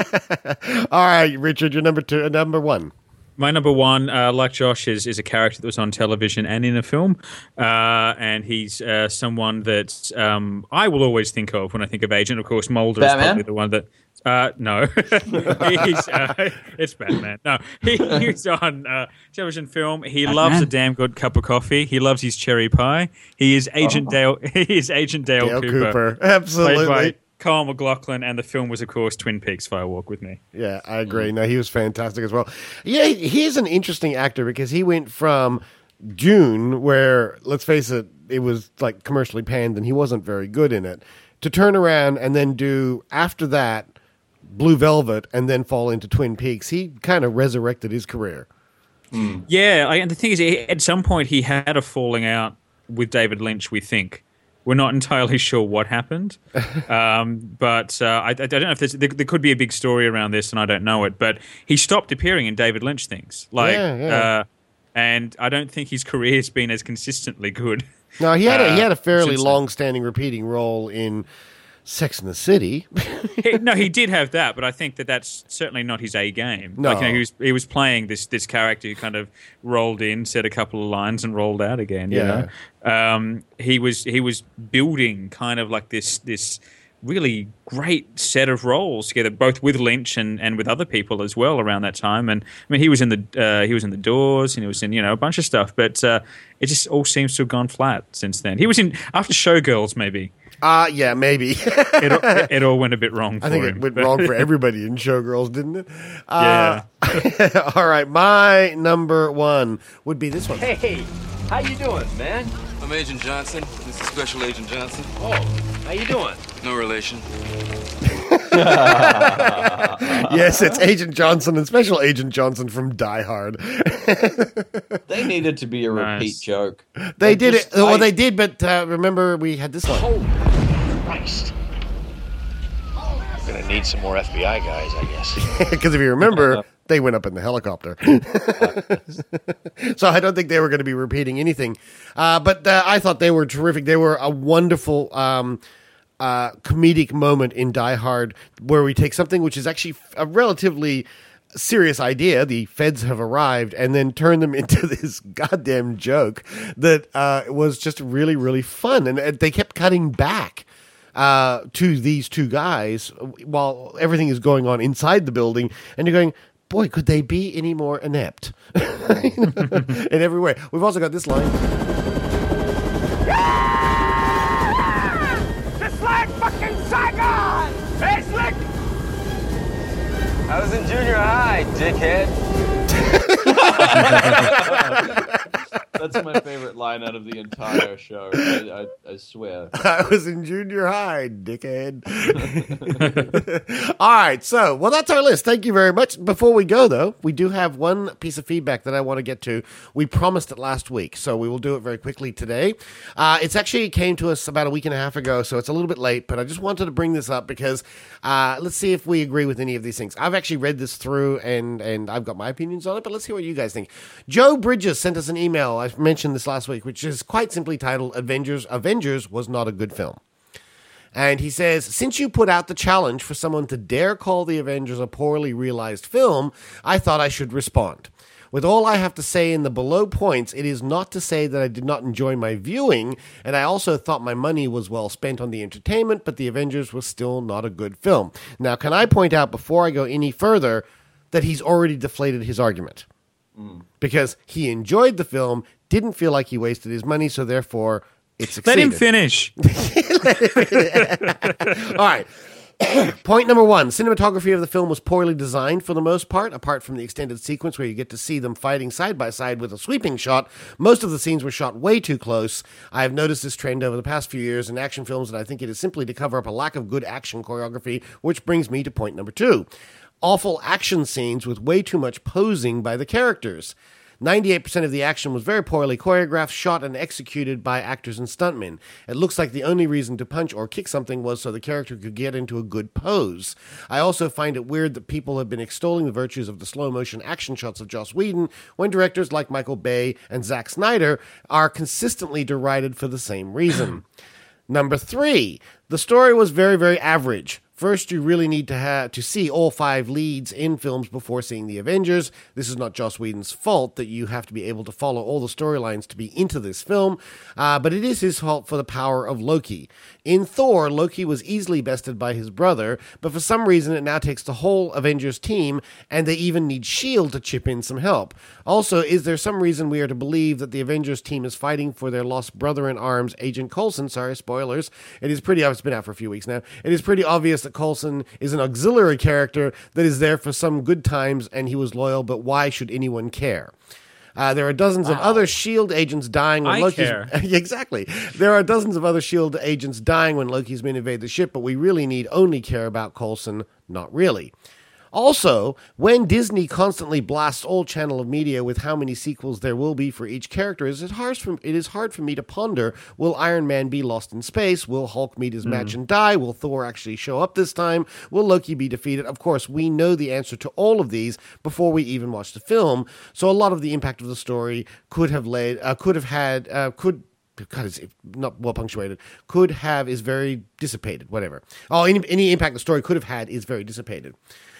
All right, Richard, you're number two, uh, number one. My number one, uh, like Josh, is is a character that was on television and in a film, uh, and he's uh, someone that um, I will always think of when I think of Agent. Of course, Mulder Batman? is probably the one that. Uh, no, he's, uh, it's Batman. No, he, he's on uh, television, film. He Batman. loves a damn good cup of coffee. He loves his cherry pie. He is Agent oh. Dale. He is Agent Dale, Dale Cooper, Cooper. Absolutely. Played by Kyle MacLachlan, and the film was, of course, Twin Peaks: Fire Walk with Me. Yeah, I agree. No, he was fantastic as well. Yeah, he's an interesting actor because he went from Dune, where, let's face it, it was like commercially panned and he wasn't very good in it, to turn around and then do, after that, Blue Velvet and then fall into Twin Peaks. He kind of resurrected his career. Mm. Yeah, I, and the thing is, at some point he had a falling out with David Lynch, we think. We're not entirely sure what happened, um, but uh, I, I don't know if there's, there, there could be a big story around this, and I don't know it. But he stopped appearing in David Lynch things, like, yeah, yeah. Uh, and I don't think his career's been as consistently good. No, he had a, he had a fairly uh, long-standing repeating role in Sex and the City. he, no, he did have that, but I think that that's certainly not his A game. No. Like, you know, he was he was playing this this character who kind of rolled in, said a couple of lines, and rolled out again. You Yeah. know? um, he was he was building kind of like this this really great set of roles together, both with Lynch and, and with other people as well around that time. And I mean, he was in the uh, he was in The Doors, and he was in, you know, a bunch of stuff, but uh, it just all seems to have gone flat since then. He was in after Showgirls, maybe. Uh, yeah, maybe. it, it, it all went a bit wrong for I think him. it went wrong for everybody in Showgirls, didn't it? Yeah. Uh, all right, my number one would be this one. Hey, how you doing, man? I'm Agent Johnson. This is Special Agent Johnson. Oh, how you doing? No relation. Yes, it's Agent Johnson and Special Agent Johnson from Die Hard. They needed to be a repeat Nice. joke. They Like, did just- it. Well, I- they did, but uh, remember we had this one. Holy Christ. We're gonna need some more F B I guys, I guess. Because if you remember, they went up in the helicopter. So I don't think they were going to be repeating anything. Uh, but uh, I thought they were terrific. They were a wonderful um, uh, comedic moment in Die Hard where we take something which is actually a relatively serious idea, the feds have arrived, and then turn them into this goddamn joke that uh, was just really, really fun. And uh, they kept cutting back uh, to these two guys while everything is going on inside the building, and you're going, boy, could they be any more inept? In every way. We've also got this line. Just like fucking Saigon! Hey, Slick! I was in junior high, dickhead. That's my favorite line out of the entire show. I, I, I swear. I was in junior high, dickhead. All right, so, well, that's our list. Thank you very much. Before we go, though, we do have one piece of feedback that I want to get to. We promised it last week, so we will do it very quickly today. Uh, it's actually came to us about a week and a half ago, so it's a little bit late, but I just wanted to bring this up because uh, let's see if we agree with any of these things. I've actually read this through, and, and I've got my opinions on it, but let's see what you guys think. Joe Bridges sent us an email. I mentioned this last week, which is quite simply titled Avengers Avengers was not a good film. And he says, since you put out the challenge for someone to dare call The Avengers a poorly realized film, I thought I should respond. With all I have to say in the below points, it is not to say that I did not enjoy my viewing, and I also thought my money was well spent on the entertainment, but The Avengers was still not a good film. Now, can I point out before I go any further that he's already deflated his argument? Mm. Because he enjoyed the film, didn't feel like he wasted his money, so therefore it succeeded. Let him finish. All right. Point number one, cinematography of the film was poorly designed for the most part, apart from the extended sequence where you get to see them fighting side by side with a sweeping shot. Most of the scenes were shot way too close. I have noticed this trend over the past few years in action films, and I think it is simply to cover up a lack of good action choreography, which brings me to point number two. Awful action scenes with way too much posing by the characters. ninety-eight percent of the action was very poorly choreographed, shot, and executed by actors and stuntmen. It looks like the only reason to punch or kick something was so the character could get into a good pose. I also find it weird that people have been extolling the virtues of the slow-motion action shots of Joss Whedon when directors like Michael Bay and Zack Snyder are consistently derided for the same reason. Number three, the story was very, very average. First, you really need to have to see all five leads in films before seeing The Avengers. This is not Joss Whedon's fault that you have to be able to follow all the storylines to be into this film, uh, but it is his fault for the power of Loki. In Thor, Loki was easily bested by his brother, but for some reason it now takes the whole Avengers team, and they even need S H I E L D to chip in some help. Also, is there some reason we are to believe that the Avengers team is fighting for their lost brother-in-arms, Agent Coulson? Sorry, spoilers. It is pretty obvious. It's been out for a few weeks now. It is pretty obvious that Coulson is an auxiliary character that is there for some good times, and he was loyal, but why should anyone care? Uh, there are dozens wow. of other S H I E L D agents dying when I Loki's... care. Exactly. There are dozens of other S H I E L D agents dying when Loki's men invade the ship, but we really need only care about Coulson. Not really. Also, when Disney constantly blasts all channel of media with how many sequels there will be for each character, it is hard for, it is hard for me to ponder, will Iron Man be lost in space? Will Hulk meet his mm. match and die? Will Thor actually show up this time? Will Loki be defeated? Of course, we know the answer to all of these before we even watch the film, so a lot of the impact of the story could have led, uh, could have had, uh, could... God, it's not well punctuated. Could have is very dissipated, whatever. Oh, any, any impact the story could have had is very dissipated.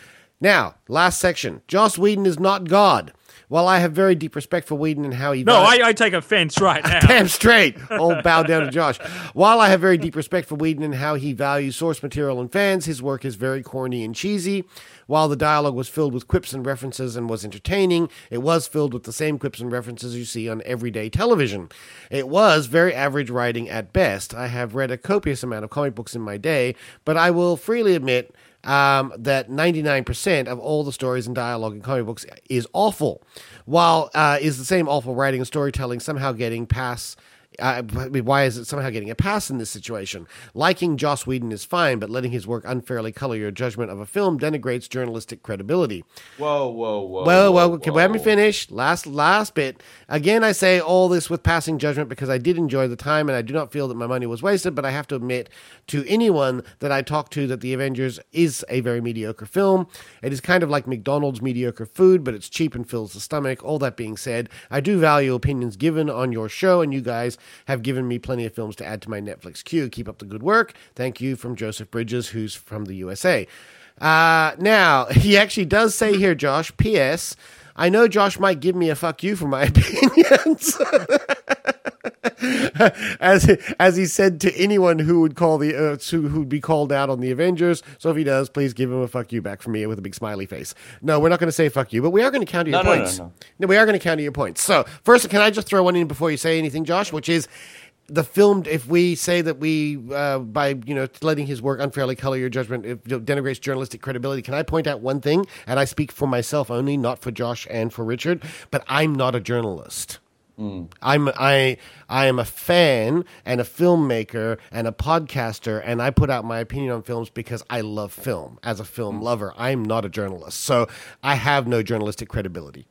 Now, last section. Joss Whedon is not God. While I have very deep respect for Whedon and how he... No, I, I take offense right now. Damn straight. Oh, bow down to Josh. While I have very deep respect for Whedon and how he values source material and fans, his work is very corny and cheesy. While the dialogue was filled with quips and references and was entertaining, it was filled with the same quips and references you see on everyday television. It was very average writing at best. I have read a copious amount of comic books in my day, but I will freely admit... Um, that ninety-nine percent of all the stories and dialogue in comic books is awful, while uh, is the same awful writing and storytelling somehow getting past... Uh, why is it somehow getting a pass in this situation? Liking Joss Whedon is fine, but letting his work unfairly color your judgment of a film denigrates journalistic credibility. Whoa, whoa, whoa. Well, well, whoa, okay, whoa. let me finish. Last, last bit. Again, I say all this with passing judgment because I did enjoy the time and I do not feel that my money was wasted, but I have to admit to anyone that I talk to that The Avengers is a very mediocre film. It is kind of like McDonald's mediocre food, but it's cheap and fills the stomach. All that being said, I do value opinions given on your show, and you guys have given me plenty of films to add to my Netflix queue. Keep up the good work. Thank you, from Joseph Bridges, who's from the U S A. Uh, now, he actually does say here, Josh, P S, I know Josh might give me a fuck you for my opinions. as as he said to anyone who would call the uh, who would be called out on the Avengers. So if he does, please give him a fuck you back from me with a big smiley face. No, we're not going to say fuck you, but we are going to counter your no, points. No, no, no. no, we are going to counter your points. So first, can I just throw one in before you say anything, Josh? Which is the film. If we say that we uh, by you know letting his work unfairly color your judgment, it denigrates journalistic credibility. Can I point out one thing? And I speak for myself only, not for Josh and for Richard. But I'm not a journalist. Mm. I'm I I am a fan and a filmmaker and a podcaster, and I put out my opinion on films because I love film. As a film mm. lover, I'm not a journalist, so I have no journalistic credibility.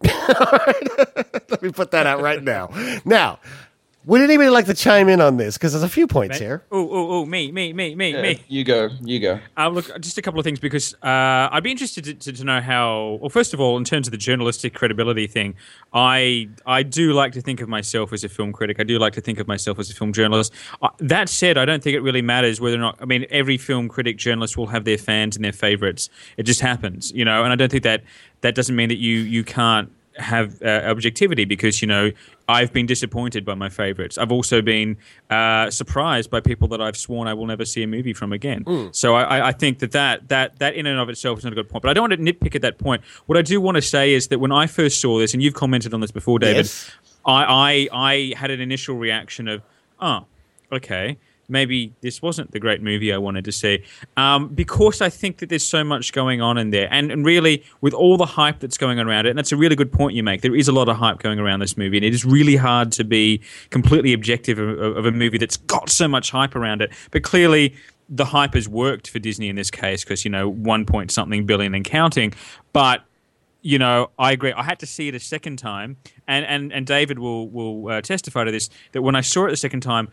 Let me put that out right now. Now, would anybody like to chime in on this? Because there's a few points Mate. here. Oh, oh, oh, me, me, me, me, Yeah, me. You go, you go. Uh, look, just a couple of things because uh, I'd be interested to, to, to know how. Well, first of all, in terms of the journalistic credibility thing, I I do like to think of myself as a film critic. I do like to think of myself as a film journalist. Uh, that said, I don't think it really matters whether or not. I mean, every film critic journalist will have their fans and their favorites. It just happens, you know. And I don't think that that doesn't mean that you you can't have uh, objectivity because, you know, I've been disappointed by my favorites. I've also been uh, surprised by people that I've sworn I will never see a movie from again. Mm. So I, I think that, that that that in and of itself is not a good point. But I don't want to nitpick at that point. What I do want to say is that when I first saw this, and you've commented on this before, David, yes. I, I I had an initial reaction of, oh, okay, maybe this wasn't the great movie I wanted to see, um, because I think that there's so much going on in there. And, and really, with all the hype that's going on around it, and that's a really good point you make, there is a lot of hype going around this movie, and it is really hard to be completely objective of, of a movie that's got so much hype around it. But clearly, the hype has worked for Disney in this case because, you know, one point something billion and counting. But you know, I agree. I had to see it a second time, and and, and David will will uh, testify to this, that when I saw it the second time,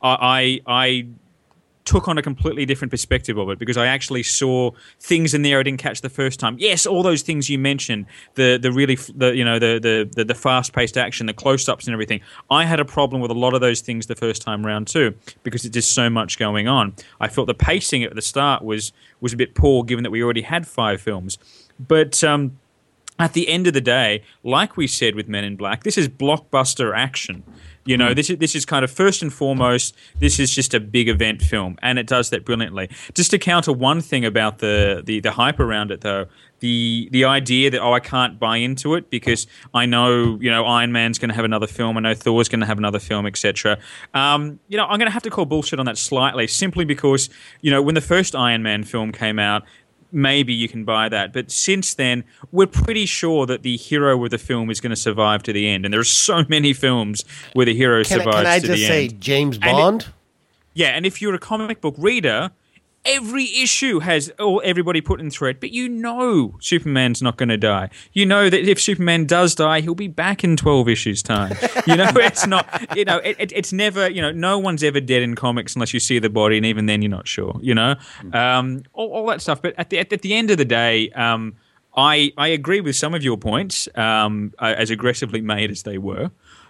I I took on a completely different perspective of it because I actually saw things in there I didn't catch the first time. Yes, all those things you mentioned, the the really the you know the the the, the fast paced action, the close ups and everything. I had a problem with a lot of those things the first time round too because there's just so much going on. I felt the pacing at the start was was a bit poor given that we already had five films, but. Um, At the end of the day, like we said with Men in Black, this is blockbuster action. You know, mm. this is this is kind of first and foremost, this is just a big event film, and it does that brilliantly. Just to counter one thing about the the, the hype around it, though, the the idea that, oh, I can't buy into it because I know, you know, Iron Man's going to have another film, I know Thor's going to have another film, et cetera. Um, you know, I'm going to have to call bullshit on that slightly, simply because, you know, when the first Iron Man film came out, maybe you can buy that. But since then, we're pretty sure that the hero of the film is going to survive to the end. And there are so many films where the hero can survives I, can I to just the say end. James Bond? And it, yeah, and if you're a comic book reader, every issue has oh, everybody put in thread, but you know Superman's not going to die. You know that if Superman does die, he'll be back in twelve issues' time. You know, it's not, you know, it, it, it's never, you know, no one's ever dead in comics unless you see the body, and even then you're not sure, you know, um, all, all that stuff. But at the, at, at the end of the day, um, I, I agree with some of your points, um, as aggressively made as they were.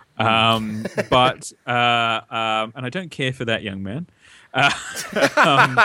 Um, but, uh, um, and I don't care for that young man. Uh, um,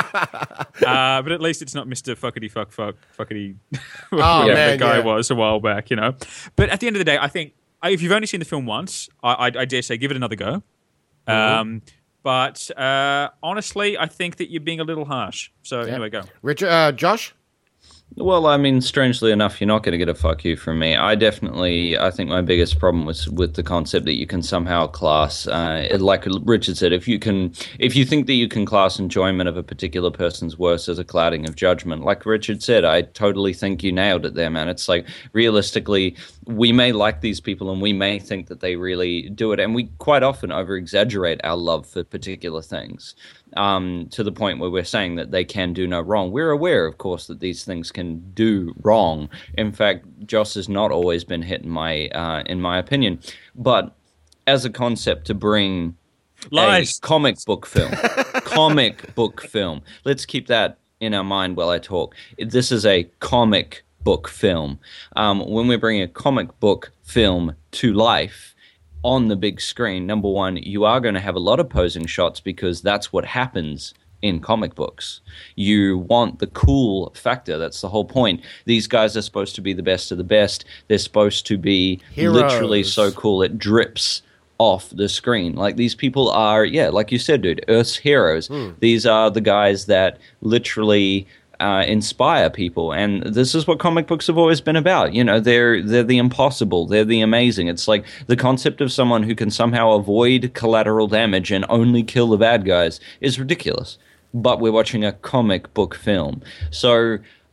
uh, but at least it's not Mister Fuckity Fuck Fuck Fuckity oh, whatever man, the guy yeah. was a while back, you know. But at the end of the day, I think if you've only seen the film once, I, I, I dare say give it another go. Mm-hmm. Um, but uh, honestly, I think that you're being a little harsh. So yeah. anyway, go. Richard, uh, Josh? Well, I mean, strangely enough, you're not going to get a fuck you from me. I definitely, I think my biggest problem was with the concept that you can somehow class, uh, it, like Richard said, if you can, if you think that you can class enjoyment of a particular person's worst as a clouding of judgment, like Richard said, I totally think you nailed it there, man. It's like, realistically, we may like these people and we may think that they really do it, and we quite often over-exaggerate our love for particular things. Um, to the point where we're saying that they can do no wrong. We're aware, of course, that these things can do wrong. In fact, Joss has not always been hit in my uh, in my opinion. But as a concept to bring Lies. a comic book film, comic book film, let's keep that in our mind while I talk. This is a comic book film. Um, when we bring a comic book film to life, on the big screen, number one, you are going to have a lot of posing shots because that's what happens in comic books. You want the cool factor. That's the whole point. These guys are supposed to be the best of the best. They're supposed to be Heroes. Literally so cool it drips off the screen. Like, these people are, yeah, like you said, dude, Earth's heroes. Hmm. These are the guys that literally Uh, inspire people, and this is what comic books have always been about. You know, they're they're the impossible, they're the amazing. It's like the concept of someone who can somehow avoid collateral damage and only kill the bad guys is ridiculous. But we're watching a comic book film, so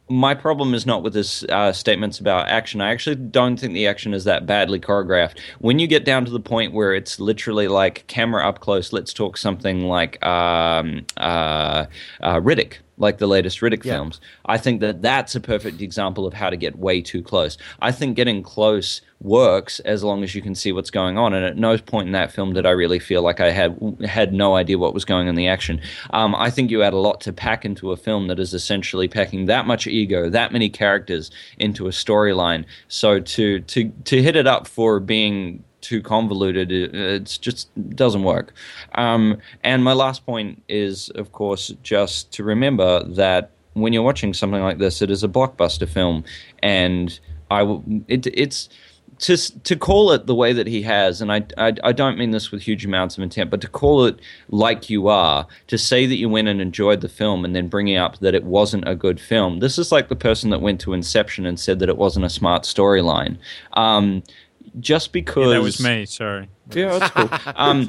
My problem is not with his uh, statements about action. I actually don't think the action is that badly choreographed. When you get down to the point where it's literally like camera up close, let's talk something like um, uh, uh, Riddick, like the latest Riddick Yeah. films. I think that that's a perfect example of how to get way too close. I think getting close works as long as you can see what's going on. And at no point in that film did I really feel like I had had no idea what was going on in the action. Um, I think you add a lot to pack into a film that is essentially packing that much ego, that many characters into a storyline. So to to to hit it up for being too convoluted, it it's just doesn't work. Um, and my last point is, of course, just to remember that when you're watching something like this, it is a blockbuster film, and I will, it, it's to to call it the way that he has, and I, I I don't mean this with huge amounts of intent, but to call it like you are, to say that you went and enjoyed the film and then bringing up that it wasn't a good film. This is like the person that went to Inception and said that it wasn't a smart storyline. Um, just because Yeah, that was me. Sorry. Yeah, that's cool. Um,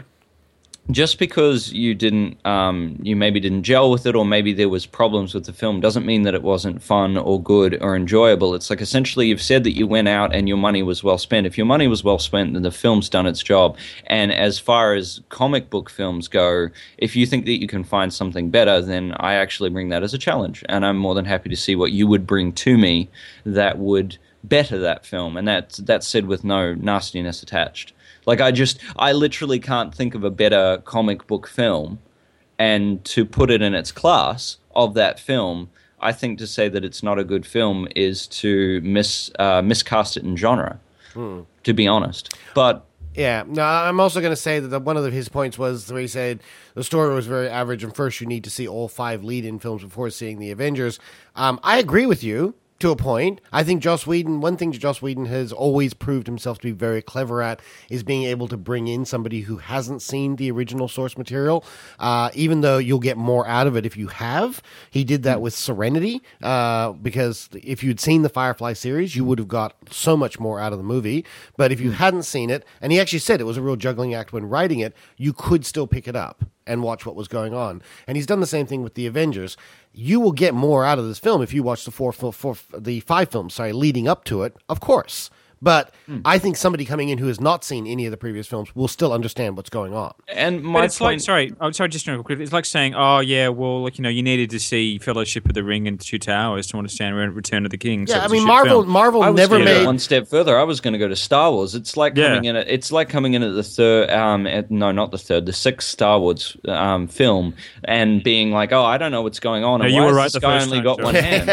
just because you didn't, um, you maybe didn't gel with it, or maybe there was problems with the film, doesn't mean that it wasn't fun or good or enjoyable. It's like essentially you've said that you went out and your money was well spent. If your money was well spent, then the film's done its job. And as far as comic book films go, if you think that you can find something better, then I actually bring that as a challenge, and I'm more than happy to see what you would bring to me that would better that film, and that's that's said with no nastiness attached. Like I just, I literally can't think of a better comic book film, and to put it in its class of that film, I think to say that it's not a good film is to mis uh, miscast it in genre. Hmm. To be honest, but. Yeah, no, I'm also going to say that the, one of his points was where he said the story was very average, and first you need to see all five lead-in films before seeing the Avengers. Um, I agree with you to a point. I think Joss Whedon, one thing Joss Whedon has always proved himself to be very clever at is being able to bring in somebody who hasn't seen the original source material, uh, even though you'll get more out of it if you have. He did that with Serenity, uh, because if you'd seen the Firefly series, you would have got so much more out of the movie. But if you hadn't seen it, and he actually said it was a real juggling act when writing it, you could still pick it up and watch what was going on. And he's done the same thing with the Avengers. You will get more out of this film if you watch the four, four, four the five films, sorry, leading up to it, of course. But Hmm. I think somebody coming in who has not seen any of the previous films will still understand what's going on. And But my it's like, point, sorry, I'm sorry, just real quick. It's like saying, oh yeah, well, like you know, you needed to see Fellowship of the Ring and Two Towers to understand Return of the King. so Yeah, it I was a mean, shit Marvel, film. Marvel I was never gonna go made. one step further. I was going to go to Star Wars. It's like Yeah. coming in. At, it's like coming in at the third. Um, at, no, not the third. The sixth Star Wars um, film, and being like, "Oh, I don't know what's going on." No, And you why were has right this the guy first only time, got Joe. one hand?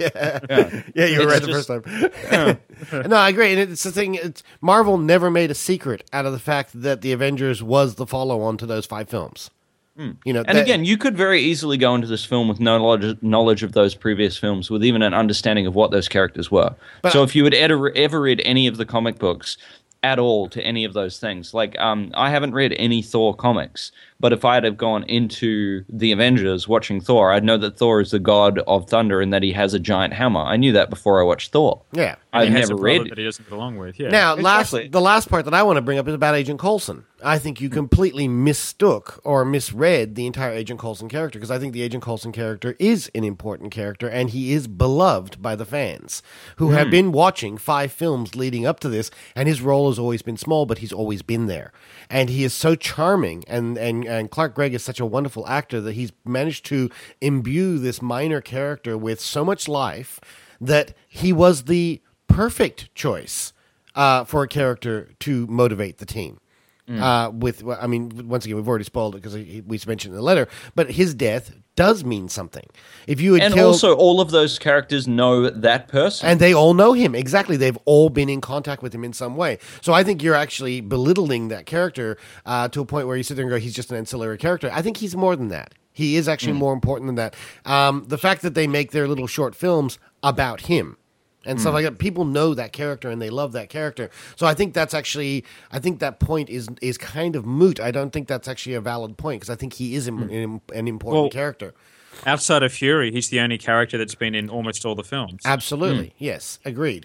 yeah. yeah, you were It's right just- the first time. No, I agree. And it's the thing. It's, Marvel never made a secret out of the fact that the Avengers was the follow-on to those five films. You know, And that- again, you could very easily go into this film with no knowledge, knowledge of those previous films, with even an understanding of what those characters were. But- so if you had ever, ever read any of the comic books at all to any of those things, like um, I haven't read any Thor comics, but if I had have gone into the Avengers watching Thor, I'd know that Thor is the god of thunder and that he has a giant hammer. I knew that before I watched Thor. Yeah. And I've he has never a brother read that he doesn't get along with. Yeah. Now, Exactly. last the last part that I want to bring up is about Agent Coulson. I think you completely mistook or misread the entire Agent Coulson character, because I think the Agent Coulson character is an important character, and he is beloved by the fans who have been watching five films leading up to this, and his role has always been small, but he's always been there. And he is so charming, and, and, and Clark Gregg is such a wonderful actor that he's managed to imbue this minor character with so much life that he was the perfect choice uh, for a character to motivate the team. Mm. Uh, with, I mean, once again, we've already spoiled it because we mentioned in the letter, but his death does mean something. If you had And killed, also, all of those characters know that person. and they all know him. Exactly. They've all been in contact with him in some way. So I think you're actually belittling that character uh, to a point where you sit there and go, he's just an ancillary character. I think he's more than that. He is actually more important than that. Um, the fact that they make their little short films about him and stuff like that, people know that character and they love that character. So I think that's actually, I think that point is is kind of moot. I don't think that's actually a valid point, because I think he is an, an, an important Well, character. Outside of Fury, he's the only character that's been in almost all the films. Absolutely. Yes. Agreed.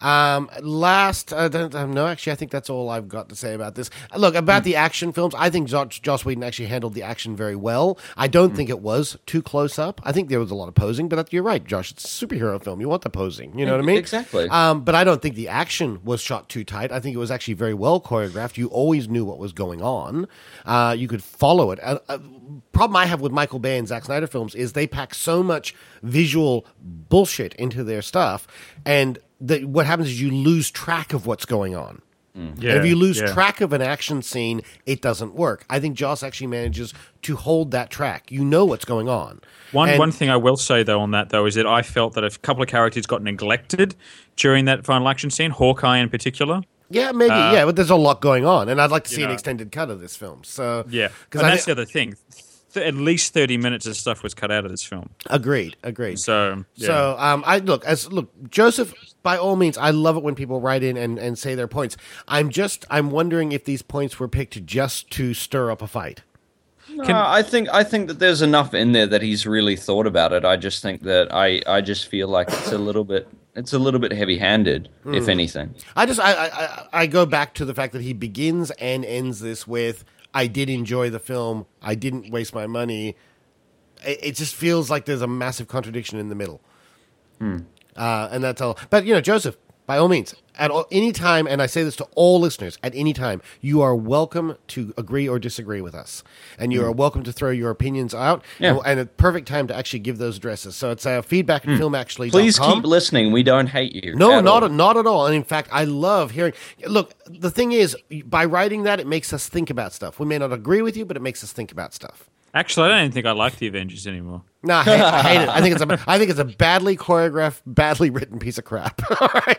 Um, last, uh, don't- uh, no, actually, I think that's all I've got to say about this. Look, about the action films, I think Joss, Joss Whedon actually handled the action very well. I don't think it was too close up. I think there was a lot of posing, but you're right, Josh. It's a superhero film. You want the posing. You know what I mean? Exactly. Um, but I don't think the action was shot too tight. I think it was actually very well choreographed. You always knew what was going on. Uh, you could follow it. Uh, uh, problem I have with Michael Bay and Zack Snyder films is they pack so much visual bullshit into their stuff, and the, what happens is you lose track of what's going on. Yeah, and if you lose yeah. track of an action scene, it doesn't work. I think Joss actually manages to hold that track. You know what's going on. One And- one thing I will say though on that though is that I felt that a couple of characters got neglected during that final action scene, Hawkeye in particular. Yeah, maybe. Uh, yeah, but there's a lot going on, and I'd like to you see an know. extended cut of this film. So Yeah, because and I that's the other thing. Th- At least thirty minutes of stuff was cut out of this film. agreed, agreed. So, yeah. So, um, I look as look Joseph. By all means, I love it when people write in and, and say their points. I'm just I'm wondering if these points were picked just to stir up a fight. No, I think I think that there's enough in there that he's really thought about it. I just think that I, I just feel like it's a little bit it's a little bit heavy-handed, if Hmm. anything. I just I, I I- I go back to the fact that he begins and ends this with I did enjoy the film. I didn't waste my money. It, it just feels like there's a massive contradiction in the middle. Hmm. Uh, and that's all. But, you know, Joseph, by all means, at all, any time, and I say this to all listeners, at any time, you are welcome to agree or disagree with us. And you Mm. are welcome to throw your opinions out. Yeah. And, and a perfect time to actually give those addresses. So it's uh, feedback at Mm. filmactually dot com. Please keep listening. We don't hate you. No, at not all. not at all. And in fact, I love hearing. Look, the thing is, by writing that, it makes us think about stuff. We may not agree with you, but it makes us think about stuff. Actually, I don't even think I like the Avengers anymore. No, I hate, I hate it. I think it's a I think it's a badly choreographed, badly written piece of crap. All right.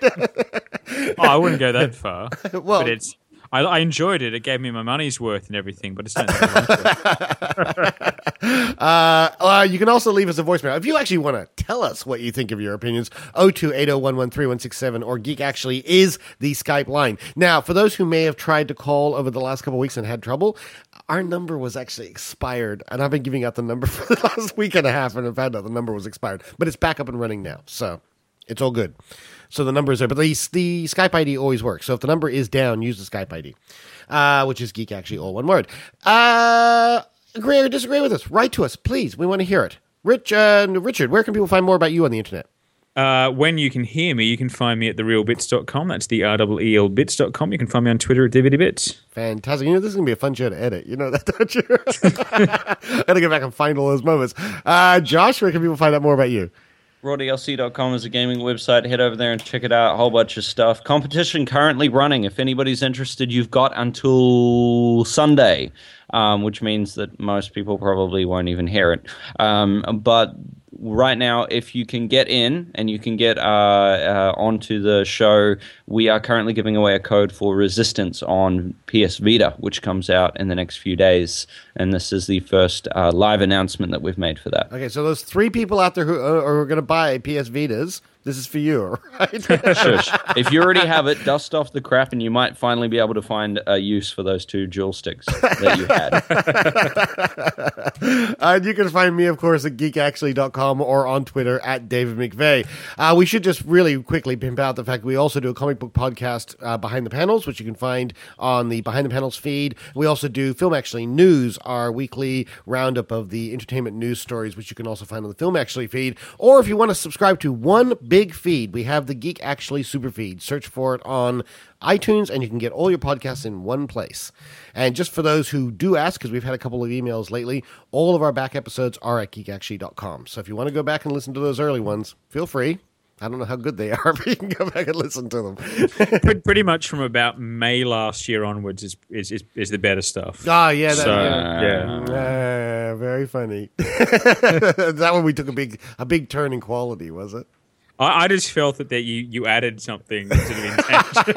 Oh, I wouldn't go that far. Well- but it's I, I enjoyed it. It gave me my money's worth and everything, but it's not. Uh, uh, you can also leave us a voicemail. If you actually want to tell us what you think of your opinions, oh two eight oh one one three one six seven or Geek Actually is the Skype line. Now, for those who may have tried to call over the last couple of weeks and had trouble, our number was actually expired, and I've been giving out the number for the last week and a half, and I found out the number was expired. But it's back up and running now, so it's all good. So the number is there, but the, the Skype I D always works. So if the number is down, use the Skype I D, uh, which is Geek Actually, all one word. Uh, agree or disagree with us? Write to us, please. We want to hear it. Rich, uh, Richard, where can people find more about you on the internet? Uh, when you can hear me, you can find me at the real bits dot com. That's the R E E L bits dot com. You can find me on Twitter at D V D Bits. Fantastic. You know, this is going to be a fun show to edit. You know that, don't you? I got to go back and find all those moments. Uh, Josh, where can people find out more about you? raw D L C dot com is a gaming website. Head over there and check it out. A whole bunch of stuff. Competition currently running. If anybody's interested, you've got until Sunday, um, which means that most people probably won't even hear it. Um, but right now, if you can get in and you can get uh, uh, onto the show, we are currently giving away a code for Resistance on P S Vita, which comes out in the next few days. And this is the first uh, live announcement that we've made for that. Okay, so those three people out there who are, are going to buy P S Vitas, this is for you, right? Shush. If you already have it, dust off the crap, and you might finally be able to find a use for those two dual sticks that you had. Uh, you can find me, of course, at geek actually dot com or on Twitter at David McVeigh. Uh, we should just really quickly pimp out the fact that we also do a comic book podcast, uh, Behind the Panels, which you can find on the Behind the Panels feed. We also do Film Actually News, our weekly roundup of the entertainment news stories, which you can also find on the Film Actually feed. Or if you want to subscribe to one big feed, we have the Geek Actually Super Feed. Search for it on iTunes, and you can get all your podcasts in one place. And just for those who do ask, because we've had a couple of emails lately, all of our back episodes are at geek actually dot com. So if you want to go back and listen to those early ones, feel free. I don't know how good they are, but you can go back and listen to them. Pretty, pretty much from about May last year onwards is is, is, is the better stuff. Ah, yeah, that, so, yeah, yeah. Uh, very funny. That one we took a big a big turn in quality, was it? I, I just felt that, that you, you added something to the intent.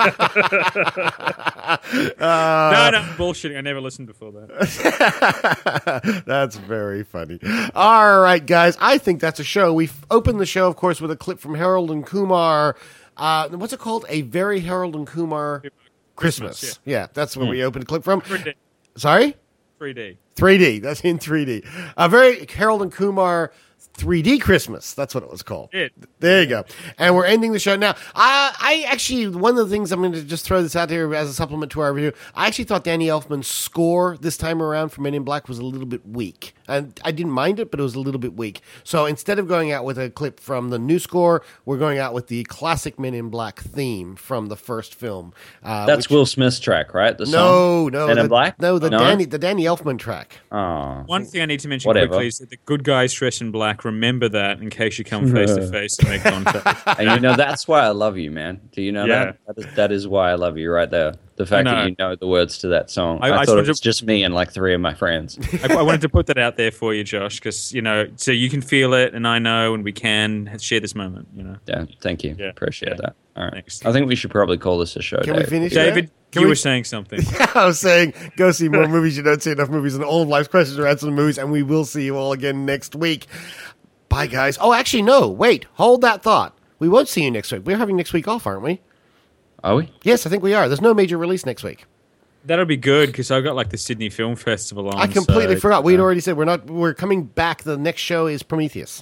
Uh, no, no, bullshitting. I never listened before that. That's very funny. All right, guys. I think that's a show. We've opened the show, of course, with a clip from Harold and Kumar. Uh, what's it called? A Very Harold and Kumar Christmas. Christmas, yeah. yeah, that's where Mm. we opened a clip from. three D. Sorry? three D. three D. That's in three D. A very Harold and Kumar three D Christmas. That's what it was called. It. There you go. And we're ending the show now. I, I actually, one of the things I'm going to just throw this out here as a supplement to our review, I actually thought Danny Elfman's score this time around for Men in Black was a little bit weak. And I didn't mind it, but it was a little bit weak. So instead of going out with a clip from the new score, we're going out with the classic Men in Black theme from the first film. Uh, That's which, Will Smith's track, right? The no, song? no. Men the, in Black? No, the no? Danny the Danny Elfman track. Oh. One thing I need to mention Whatever. quickly is that the good guys dressed in black, remember that in case you come face to face and make contact. And you know, that's why I love you, man. Do you know Yeah. that? That is, that is why I love you right there. The fact know. that you know the words to that song. I- I, I thought it wanted was to- just me and like three of my friends. I, I wanted to put that out there for you, Josh, because, you know, so you can feel it and I know and we can share this moment, you know. Yeah, thank you. Yeah. Appreciate Yeah. that. All right. Thanks. I think we should probably call this a show. Can we Dave. finish David, that? Can you we- were saying something. I was saying, go see more movies. You don't see enough movies, and all of life's questions are answered in movies, and we will see you all again next week. Bye, guys. Oh, actually, no. Wait. Hold that thought. We won't see you next week. We're having next week off, aren't we? Are we? Yes, I think we are. There's no major release next week. That'll be good because I've got like the Sydney Film Festival on. I completely so, forgot. We'd uh, already said we're not. We're coming back. The next show is Prometheus.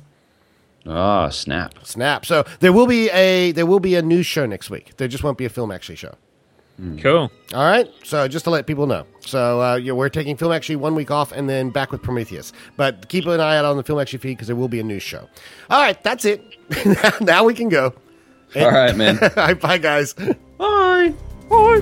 Oh, snap. Snap. So there will be a there will be a news show next week. There just won't be a Film Actually show. Cool. All right. So just to let people know. So uh, yeah, we're taking Film Actually one week off and then back with Prometheus. But keep an eye out on the Film Actually feed because there will be a news show. All right. That's it. Now we can go. All right, man. All right, bye, guys. Bye. Bye.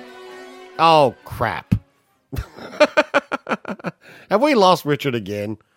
Oh, crap. Have we lost Richard again?